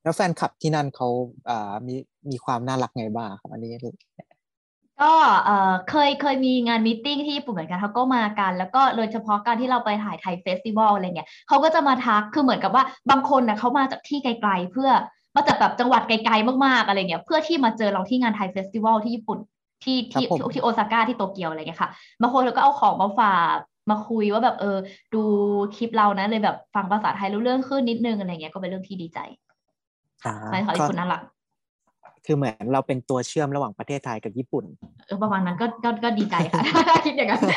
แล้วแฟนคลับที่นั่นเขาอ่ามีมีความน่ารักไงบ้างครับอันนี้ก็เอ่อเคยเคยมีงานมีตติ้งที่ญี่ปุ่นเหมือนกันเขาก็มากันแล้วก็โดยเฉพาะการที่เราไปถ่ายไทยเฟสติวัลอะไรเงี้ยเขาก็จะมาทักคือเหมือนกับว่าบางคนนะเขามาจากที่ไกลๆเพื่อมาจากแบบจังหวัดไกลๆมากๆอะไรเงี้ยเพื่อที่มาเจอเราที่งานไทยเฟสติวัลที่ญี่ปุ่นที่ครับที่ผมที่ที่โอซาก้าที่โตเกียวอะไรเงี้ยค่ะบางคนเขาก็เอาของมาฝากมาคุยว่าแบบเออดูคลิปเรานะเลยแบบฟังภาษาไทยรู้เรื่องขึ้นนิดนึงอะไรเงี้ยก็เป็นเรื่องที่ดีใจอ่าค่ะแฟนคลับก็ญี่ปุ่นน่ารักคือเหมือนเราเป็นตัวเชื่อมระหว่างประเทศไทยกับญี่ปุ่นเออประมาณนั้นก็ก็ก็ดีใจค่ะ คิดอย่างนั้น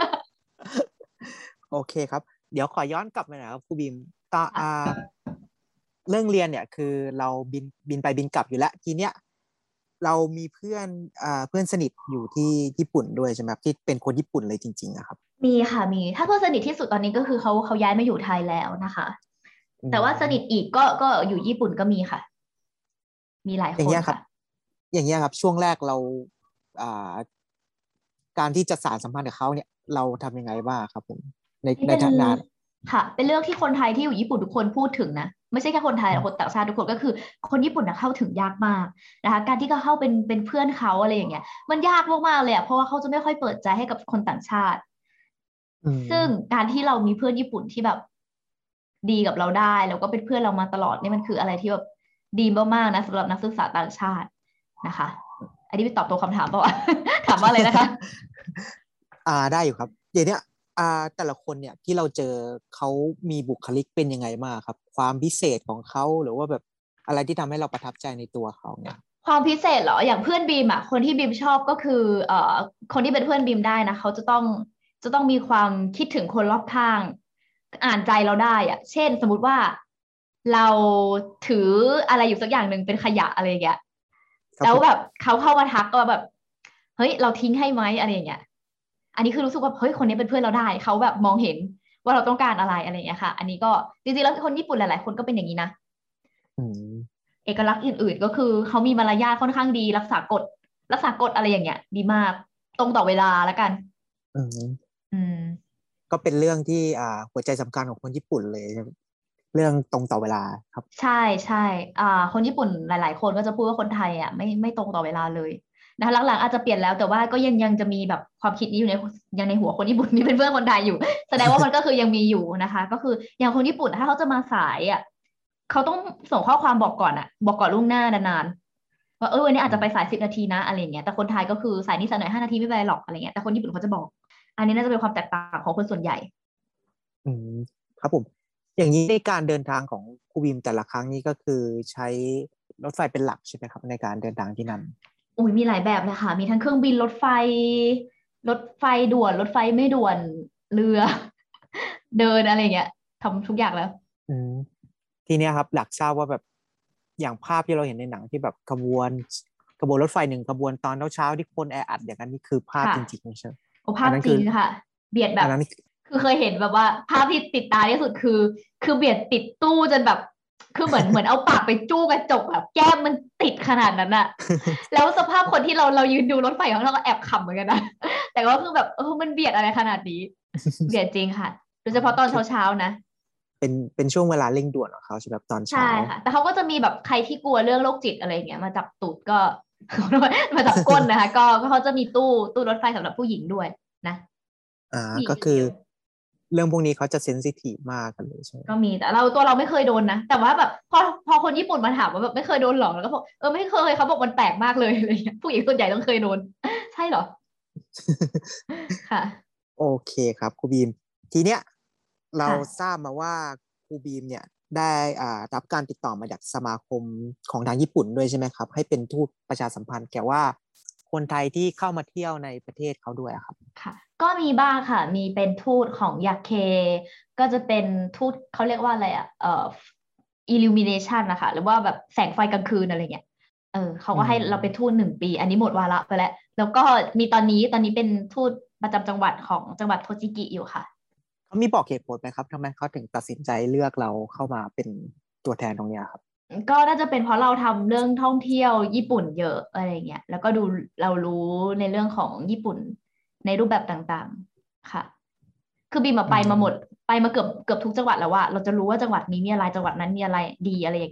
โอเคครับเดี๋ยวขอย้อนกลับมาหน่อยครับครูบีมตอนอ่าค่ะเรื่องเรียนเนี่ยคือเราบินบินไปบินกลับอยู่แล้วทีเนี้ยเรามีเพื่อนอ่าเพื่อนสนิทอยู่ที่ญี่ปุ่นด้วยใช่ไหมครับที่เป็นคนญี่ปุ่นเลยจริงๆนะครับมีค่ะมีถ้าเพื่อนสนิทที่สุดตอนนี้ก็คือเขาเขาย้ายมาอยู่ไทยแล้วนะคะอืแต่ว่าสนิทมอีกก็ก็อยู่ญี่ปุ่นก็มีค่ะมีหลายอย่างเงี้ยครับคนค่ะอย่างเงี้ยครับช่วงแรกเราอ่าการที่จะสานสัมพันธ์กับเขาเนี่ยเราทำยังไงบ้างครับผมในนี่เป็นในฐานะค่ะเป็นเรื่องที่คนไทยที่อยู่ญี่ปุ่นทุกคนพูดถึงนะไม่ใช่แค่คนไทยหรอกคนต่างชาติทุกคนก็คือคนญี่ปุ่นนะเข้าถึงยากมากนะคะการที่เขาเข้าเป็นเป็นเพื่อนเขาอะไรอย่างเงี้ยมันยากมากๆเลยอะเพราะว่าเขาจะไม่ค่อยเปิดใจให้กับคนต่างชาติอืซึ่งมการที่เรามีเพื่อนญี่ปุ่นที่แบบดีกับเราได้แล้วก็เป็นเพื่อนเรามาตลอดนี่มันคืออะไรที่แบบดีมากๆนะสำหรับนักศึกษาต่างชาตินะคะอันนี้ไปตอบตัวคำถามเปล่าวะ ถามว่าอะไรนะคะอ่าได้อยู่ครับเดี๋ยวเนี้ยอ่าแต่ละคนเนี่ยที่เราเจอเขามีบุคลิกเป็นยังไงบ้างครับความพิเศษของเขาหรือว่าแบบอะไรที่ทำให้เราประทับใจในตัวเขาเนี่ยความพิเศษเหรออย่างเพื่อนบีมอ่ะคนที่บีมชอบก็คือเอ่อคนที่เป็นเพื่อนบีมได้นะเขาจะต้องจะต้องมีความคิดถึงคนรอบข้างอ่านใจเราได้อ่ะเช่นสมมุติว่าเราถืออะไรอยู่สักอย่างหนึ่งเป็นขยะอะไรอย่างเงี้ยครับผมแล้วแบบเขาเข้ามาทักก็แบบเฮ้ยเราทิ้งให้ไหมอะไรอย่างเงี้ยอันนี้คือรู้สึกว่าเฮ้ยคนนี้เป็นเพื่อนเราได้เขาแบบมองเห็นว่าเราต้องการอะไรอะไรอย่างเงี้ยค่ะอันนี้ก็จริงๆแล้วคนญี่ปุ่นหลายๆคนก็เป็นอย่างนี้นะอืมเอกลักษณ์อื่นๆก็คือเขามีมารยาทค่อนข้างดีรักษากฎรักษากฎอะไรอย่างเงี้ยดีมากตรงต่อเวลาแล้วกันอืมอืมก็เป็นเรื่องที่อ่าหัวใจสำคัญของคนญี่ปุ่นเลยใช่ไหมเรื่องตรงต่อเวลาครับใช่ใช่อ่าคนญี่ปุ่นหลายๆคนก็จะพูดว่าคนไทยอ่ะไม่ไม่ตรงต่อเวลาเลยนะคะหลังๆอาจจะเปลี่ยนแล้วแต่ว่าก็ยังยังจะมีแบบความคิดนี้อยู่ในยังในหัวคนญี่ปุ่นที่เป็นเพื่อนคนไทยอยู่แสดงว่ามันก็คือยังมีอยู่นะคะก็คืออย่างคนญี่ปุ่นถ้าเขาจะมาสายอ่ะเขาต้องส่งข้อความบอกก่อนอ่ะบอกก่อนล่วงหน้านานๆว่าเออวันนี้อาจจะไปสายสิบนาทีนะอะไรอย่างเงี้ยแต่คนไทยก็คือสายนี้สายหน่อยห้านาทีไม่เป็นไรหรอกอะไรเงี้ยแต่คนญี่ปุ่นเขาจะบอกอันนี้น่าจะเป็นความแตกต่างของคนส่วนใหญ่อืมครับผมอย่างนี้ในการเดินทางของครูบีมแต่ละครั้งนี้ก็คือใช้รถไฟเป็นหลักใช่ไหมครับในการเดินทางที่นั่นอุ้ยมีหลายแบบเลยค่ะมีทั้งเครื่องบินรถไฟรถไฟด่วนรถไฟไม่ด่วนเรือเดินอะไรเงี้ยทำทุกอย่างแล้วอืมทีเนี้ยครับอยากทราบว่าแบบอย่างภาพที่เราเห็นในหนังที่แบบขบวนขบวนรถไฟหนึ่งขบวนตอนเช้าๆที่คนแออัดอย่างนั้นนี่คือภาพค่ะจริงๆใช่ไหมโอภาพอันนั้นคือจริงค่ะเบียดแบบอันนั้นคือเคยเห็นแบบว่าภาพที่ติดตาที่สุดคือคือเบียดติดตู้จนแบบคือเหมือนเหมือนเอาปากไปจู้กระจกแบบแก้มมันติดขนาดนั้นอะแล้วสภาพคนที่เราเรายืนดูรถไฟของเราก็แอบขำเหมือนกันนะแต่ว่าคือแบบเออมันเบียดอะไรขนาดนี้เบียดจริงค่ะโดยเฉพาะตอนคือเช้าๆนะเป็นเป็นช่วงเวลาเร่งด่วนของเขาใช่ไหมครับตอนใช่เช้าค่ะแต่เขาก็จะมีแบบใครที่กลัวเรื่องโรคจิตอะไรอย่างเงี้ยมาจับตูดก็ มาจับก้นนะคะก็ก็เขาจะมีตู้ตู้รถไฟสำหรับผู้หญิงด้วยนะอ่าผู้หญิงก็คืออย่างเดียวเรื่องพวกนี้เขาจะเซนซิทีฟมากกันเลยใช่ไหมก็มีแต่เราตัวเราไม่เคยโดนนะแต่ว่าแบบพอพอคนญี่ปุ่นมาถามว่าแบบไม่เคยโดนหรอแล้วก็บอกเออไม่เคยเขาบอกมันแปลกมากเลยอะไรเงี้ยผู้หญิงส่วนใหญ่ต้องเคยโดนใช่เหรอค่ะโอเคครับครูบีมทีเนี้ยเราค่ะทราบมาว่าครูบีมเนี่ยได้อ่ารับการติดต่อมาจากสมาคมของทางญี่ปุ่นด้วยใช่ไหมครับให้เป็นทูตประชาสัมพันธ์แก่ว่าคนไทยที่เข้ามาเที่ยวในประเทศเขาด้วยอะครับค่ะก็มีบ้างค่ะมีเป็นทูตของยาเคก็จะเป็นทูตเขาเรียกว่าอะไรอ่ะเอ่อ illumination นะคะหรือว่าแบบแสงไฟกลางคืนอะไรเงี้ยเออเขาอืก็ให้เราเป็นทูมตหนึ่งปีอันนี้หมดวาระไปแล้วแล้วก็มีตอนนี้ตอนนี้เป็นทูตประจำจังหวัดของจังหวัดโทจิกิอยู่ค่ะเขามีบอกเหตุผลไหมครับทำไมเขาถึงตัดสินใจเลือกเราเข้ามาเป็นตัวแทนตรงเนี้ยครับก็น่าจะเป็นเพราะเราทำเรื่องท่องเที่ยวญี่ปุ่นเยอะอะไรเงี้ยแล้วก็ดูเรารู้ในเรื่องของญี่ปุ่นในรูปแบบต่างๆค่ะคือบีมอะอืไปมาหมดมไปมาเกือบเกือบทุกจังหวัดแล้วว่าเราจะรู้ว่าจังหวัดนี้มีอะไรจังหวัดนั้นมีอะไรดีอะไรอย่างเงี้ย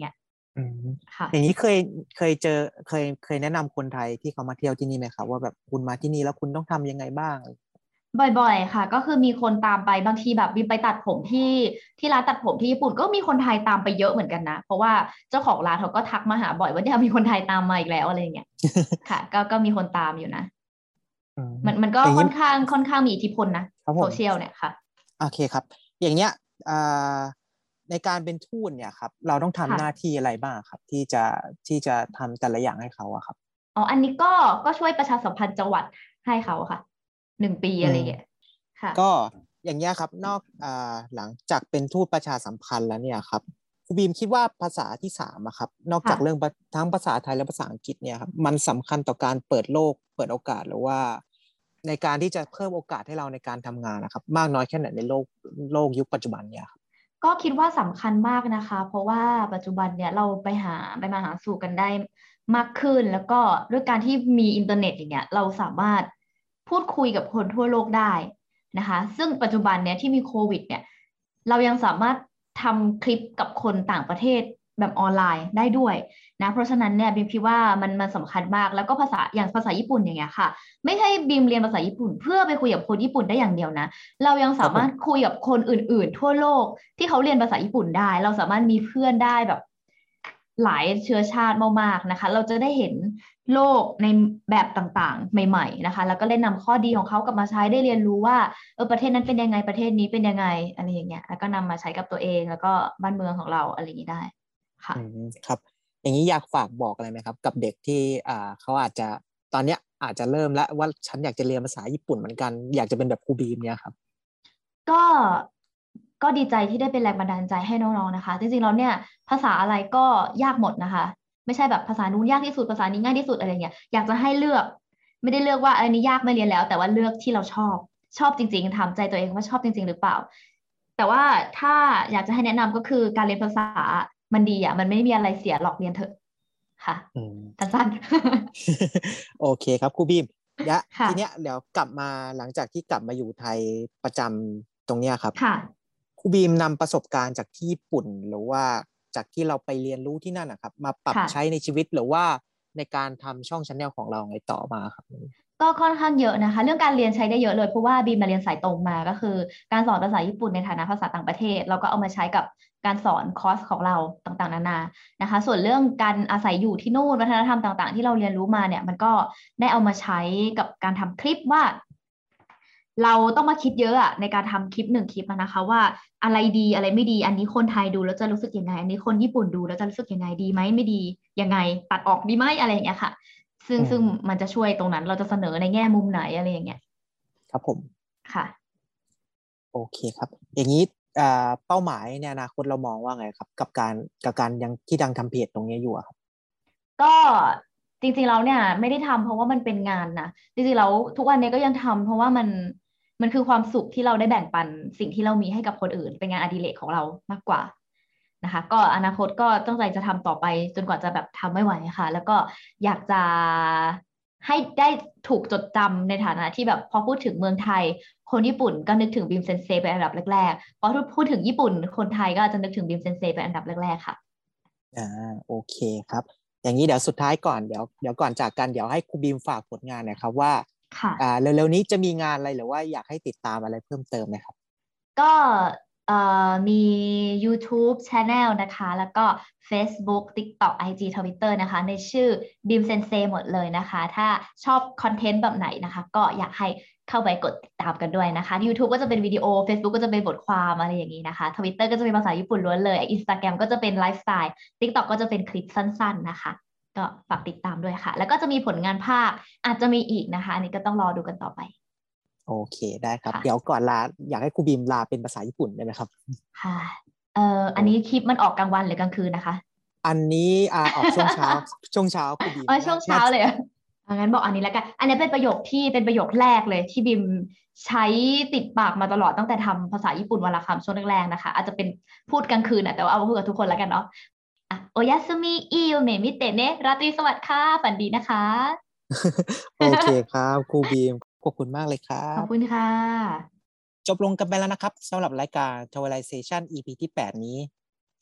อืมค่ะอย่างนี้เคยเคยเจอเคยเคยแนะนำคนไทยที่เขามาเที่ยวที่นี่ไหมครับว่าแบบคุณมาที่นี่แล้วคุณต้องทำยังไงบ้างบ่อยๆค่ะก็คือมีคนตามไปบางทีแบบบิมไปตัดผมที่ที่ร้านตัดผมที่ญี่ปุ่นก็มีคนไทยตามไปเยอะเหมือนกันนะเพราะว่าเจ้าของร้านเขาก็ทักมาหาบ่อยว่าเนี่ยมีคนไทยตามมาอีกแล้วอะไรอย่างเงี้ย ค่ะก็ก็มีคนตามอยู่นะอืมมันมันก็อย่างค่นี้อนข้างค่อนข้างมีอิทธิพลนะครับผโซมเชียลเนี่ยค่ะโอเคครับ อย่างเนี้ยอ่าในการเป็นทูตเนี่ยครับเราต้องทำค่ะหน้าที่อะไรบ้างครับ ที่จะที่จะทำแต่ละอย่างให้เขาอะครับอ๋ออันนี้ก็ก็ช่วยประชาสัมพันธ์จังหวัดให้เขาค่ะหนึ่งปีอืมอะไรอย่างเงี้ยค่ะก็อย่างเงี้ยครับนอกอ่าหลังจากเป็นทูตประชาสัมพันธ์แล้วเนี่ยครับครูบีมคิดว่าภาษาที่สามอะครับนอกจากค่ะเรื่องภาทั้งภาษาไทยและภาษาอังกฤษเนี่ยครับมันสำคัญต่อการเปิดโลกเปิดโอกาสหรือว่า ในการที่จะเพิ่มโอกาสให้เราในการทำงานนะครับมากน้อยแค่ไหนในโลกโลกยุคปัจจุบันเนี่ยครับก็คิดว่าสำคัญมากนะคะ เพราะว่าปัจจุบันเนี่ยเราไปหาไปมาหาสู่กันได้มากขึ้น แล้วก็ด้วยการที่มีอินเทอร์เน็ตอย่างเงี้ยเราสามารถพูดคุยกับคนทั่วโลกได้นะคะซึ่งปัจจุบันเนี่ยที่มีโควิดเนี่ยเรายังสามารถทำคลิปกับคนต่างประเทศแบบออนไลน์ได้ด้วยนะเพราะฉะนั้นเนี่ยบิมคิดว่ามันมันสำคัญมากแล้วก็ภาษาอย่างภาษาญี่ปุ่นอย่างเงี้ยค่ะไม่ใช่บิมเรียนภาษาญี่ปุ่นเพื่อไปคุยกับคนญี่ปุ่นได้อย่างเดียวนะเรายังสามารถคุยกับคนอื่นๆทั่วโลกที่เขาเรียนภาษาญี่ปุ่นได้เราสามารถมีเพื่อนได้แบบหลายเชื้อชาติมากๆนะคะเราจะได้เห็นโลกในแบบต่างๆใหม่ๆนะคะแล้วก็ได้นำข้อดีของเขากลับมาใช้ได้เรียนรู้ว่าเออประเทศนั้นเป็นยังไงประเทศนี้เป็นยังไงอะไรอย่างเงี้ยแล้วก็นำมาใช้กับตัวเองแล้วก็บ้านเมืองของเราอะไรอย่างนี้ได้ค่ะอืมครับอย่างนี้อยากฝากบอกอะไรไหมครับกับเด็กที่อ่าเขาอาจจะตอนเนี้ยอาจจะเริ่มแล้วว่าฉันอยากจะเรียนภาษาญี่ปุ่นเหมือนกันอยากจะเป็นแบบครูบีมเนี่ยครับก็ก็ดีใจที่ได้เป็นแรงบันดาลใจให้น้องๆนะคะจริงๆแล้วเนี่ยภาษาอะไรก็ยากหมดนะคะไม่ใช่แบบภาษานู้นยากที่สุดภาษานี้ง่ายที่สุดอะไรเงี้ยอยากจะให้เลือกไม่ได้เลือกว่าอันนี้ยากไม่เรียนแล้วแต่ว่าเลือกที่เราชอบชอบจริงๆถามใจตัวเองว่าชอบจริงๆหรือเปล่าแต่ว่าถ้าอยากจะให้แนะนำก็คือการเรียนภาษามันดีอ่ะมันไม่มีอะไรเสียหรอกเรียนเถอะค่ะอืมสั้นๆโอเคครับครูบีมเดี๋ยวค่ะทีเนี้ยเดี๋ยวกลับมาหลังจากที่กลับมาอยู่ไทยประจำตรงเนี้ยครับค่ะครูบีมนำประสบการณ์จากที่ญี่ปุ่นหรือว่าจากที่เราไปเรียนรู้ที่นั่นนะครับมาปรับค่ะใช้ในชีวิตหรือว่าในการทำช่อง channel ของเราไงต่อมาครับก็ค่อนข้างเยอะนะคะเรื่องการเรียนใช้ได้เยอะเลยเพราะว่าบีมมาเรียนสายตรงมาก็คือการสอนภาษาญี่ปุ่นในฐานะภาษาต่างประเทศเราก็เอามาใช้กับการสอนคอร์สของเราต่างๆนานานะคะส่วนเรื่องการอาศัยอยู่ที่นู่นวัฒนธรรมต่างๆที่เราเรียนรู้มาเนี่ยมันก็ได้เอามาใช้กับการทำคลิปว่าเราต้องมาคิดเยอะอะในการทำคลิปหนึ่งคลิปนะคะว่าอะไรดีอะไรไม่ดีอันนี้คนไทยดูแล้วจะรู้สึกยังไงอันนี้คนญี่ปุ่นดูแล้วจะรู้สึกยังไงดีไหมไม่ดียังไงตัดออกดีไหมอะไรอย่างเงี้ยค่ะซึ่งอืมซึ่งมันจะช่วยตรงนั้นเราจะเสนอในแง่มุมไหนอะไรอย่างเงี้ยครับผมค่ะโอเคครับ อย่างนี้อ่าเป้าหมายในอนาคตเรามองว่าไงครับ กับการกับการยังที่ดังทำเพจตรงนี้อยู่อะครับก็จริงๆเราเนี่ยไม่ได้ทำเพราะว่ามันเป็นงานนะจริงๆแล้วทุกวันนี้ก็ยังทำเพราะว่ามันมันคือความสุขที่เราได้แบ่งปันสิ่งที่เรามีให้กับคนอื่นเป็นงานอดิเรกของเรามากกว่านะคะก็อนาคตก็ตั้งใจจะทำต่อไปจนกว่าจะแบบทำไม่ไหวค่ะแล้วก็อยากจะให้ได้ถูกจดจำในฐานะที่แบบพอพูดถึงเมืองไทยคนญี่ปุ่นก็นึกถึงบิมเซนเซเป็นอันดับแรกๆพอพูดถึงญี่ปุ่นคนไทยก็จะนึกถึงบิมเซนเซเป็นอันดับแรกๆค่ะอ่าโอเคครับ อย่างนี้เดี๋ยวสุดท้ายก่อนเดี๋ยวเดี๋ยวก่อนจากกันเดี๋ยวให้ครูบีมฝากผลงานหน่อยครับว่าค่ะอ่าเร็วๆนี้จะมีงานอะไรหรือว่าอยากให้ติดตามอะไรเพิ่มเติมไหมครับก็เอ่อมี YouTube Channel นะคะ แล้วก็ Facebook TikTok ไอ จี Twitter นะคะ ในชื่อ Bim Sensei หมดเลยนะคะ ถ้าชอบคอนเทนต์แบบไหนนะคะ ก็อยากให้เข้าไปกดติดตามกันด้วยนะคะ YouTube ก็จะเป็นวิดีโอ Facebook ก็จะเป็นบทความอะไรอย่างนี้นะคะ Twitter ก็จะเป็นภาษาญี่ปุ่นล้วนเลย Instagram ก็จะเป็นไลฟ์สไตล์ TikTok ก็จะเป็นคลิปสั้นๆนะคะ ก็ฝากติดตามด้วยค่ะ แล้วก็จะมีผลงานภาคอาจจะมีอีกนะคะ อันนี้ก็ต้องรอดูกันต่อไปโอเคได้ครับค่ะเดี๋ยวก่อนลาอยากให้ครูบีมลาเป็นภาษาญี่ปุ่นได้ไหมครับค่ะเอ่ออันนี้คลิปมันออกกลางวันหรือกลางคืนนะคะอันนี้อ่าออกช่วงเช้า ช่วงเช้าครูบีมเออช่วงเช้าเลยอะอ่ะงั้นบอกอันนี้แล้วกันอันนี้เป็นประโยคที่เป็นประโยคแรกเลยที่บิมใช้ติดปากมาตลอดตั้งแต่ทำภาษาญี่ปุ่นวันละคำช่วงแรกๆนะคะอาจจะเป็นพูดกลางคืนอะแต่ว่าเอามาพูดกับทุกคนแล้วกันเนาะอ่ะโอยาสุมิอิโยเมะมิเตะเนะราตรีสวัสดิ์ค่ะฝันดีนะคะโอเคครับครูบีมขอบคุณมากเลยครัขอบบ คุณค่ะจบลงกันไปแล้วนะครับสำหรับรายการ Travelization อี พี ที่ แปด นี้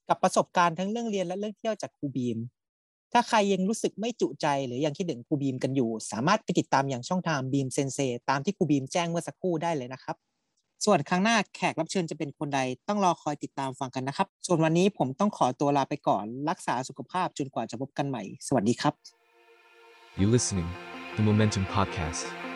กับประสบการณ์ทั้งเรื่องเรียนและเรื่องเที่ยวจากครูบีมถ้าใครยังรู้สึกไม่จุใจหรือยังคิดถึงครูบีมกันอยู่สามารถไปติดตามอย่างช่องทางบีมเซนเซตามที่ครูบีมแจ้งเมื่อสักครู่ได้เลยนะครับส่วนครั้งหน้าแขกรับเชิญจะเป็นคนใดต้องรอคอยติดตามฟังกันนะครับส่วนวันนี้ผมต้องขอตัวลาไปก่อนรักษาสุขภาพจนกว่าจะพบกันใหม่สวัสดีครับ You listening, the Momentum Podcast.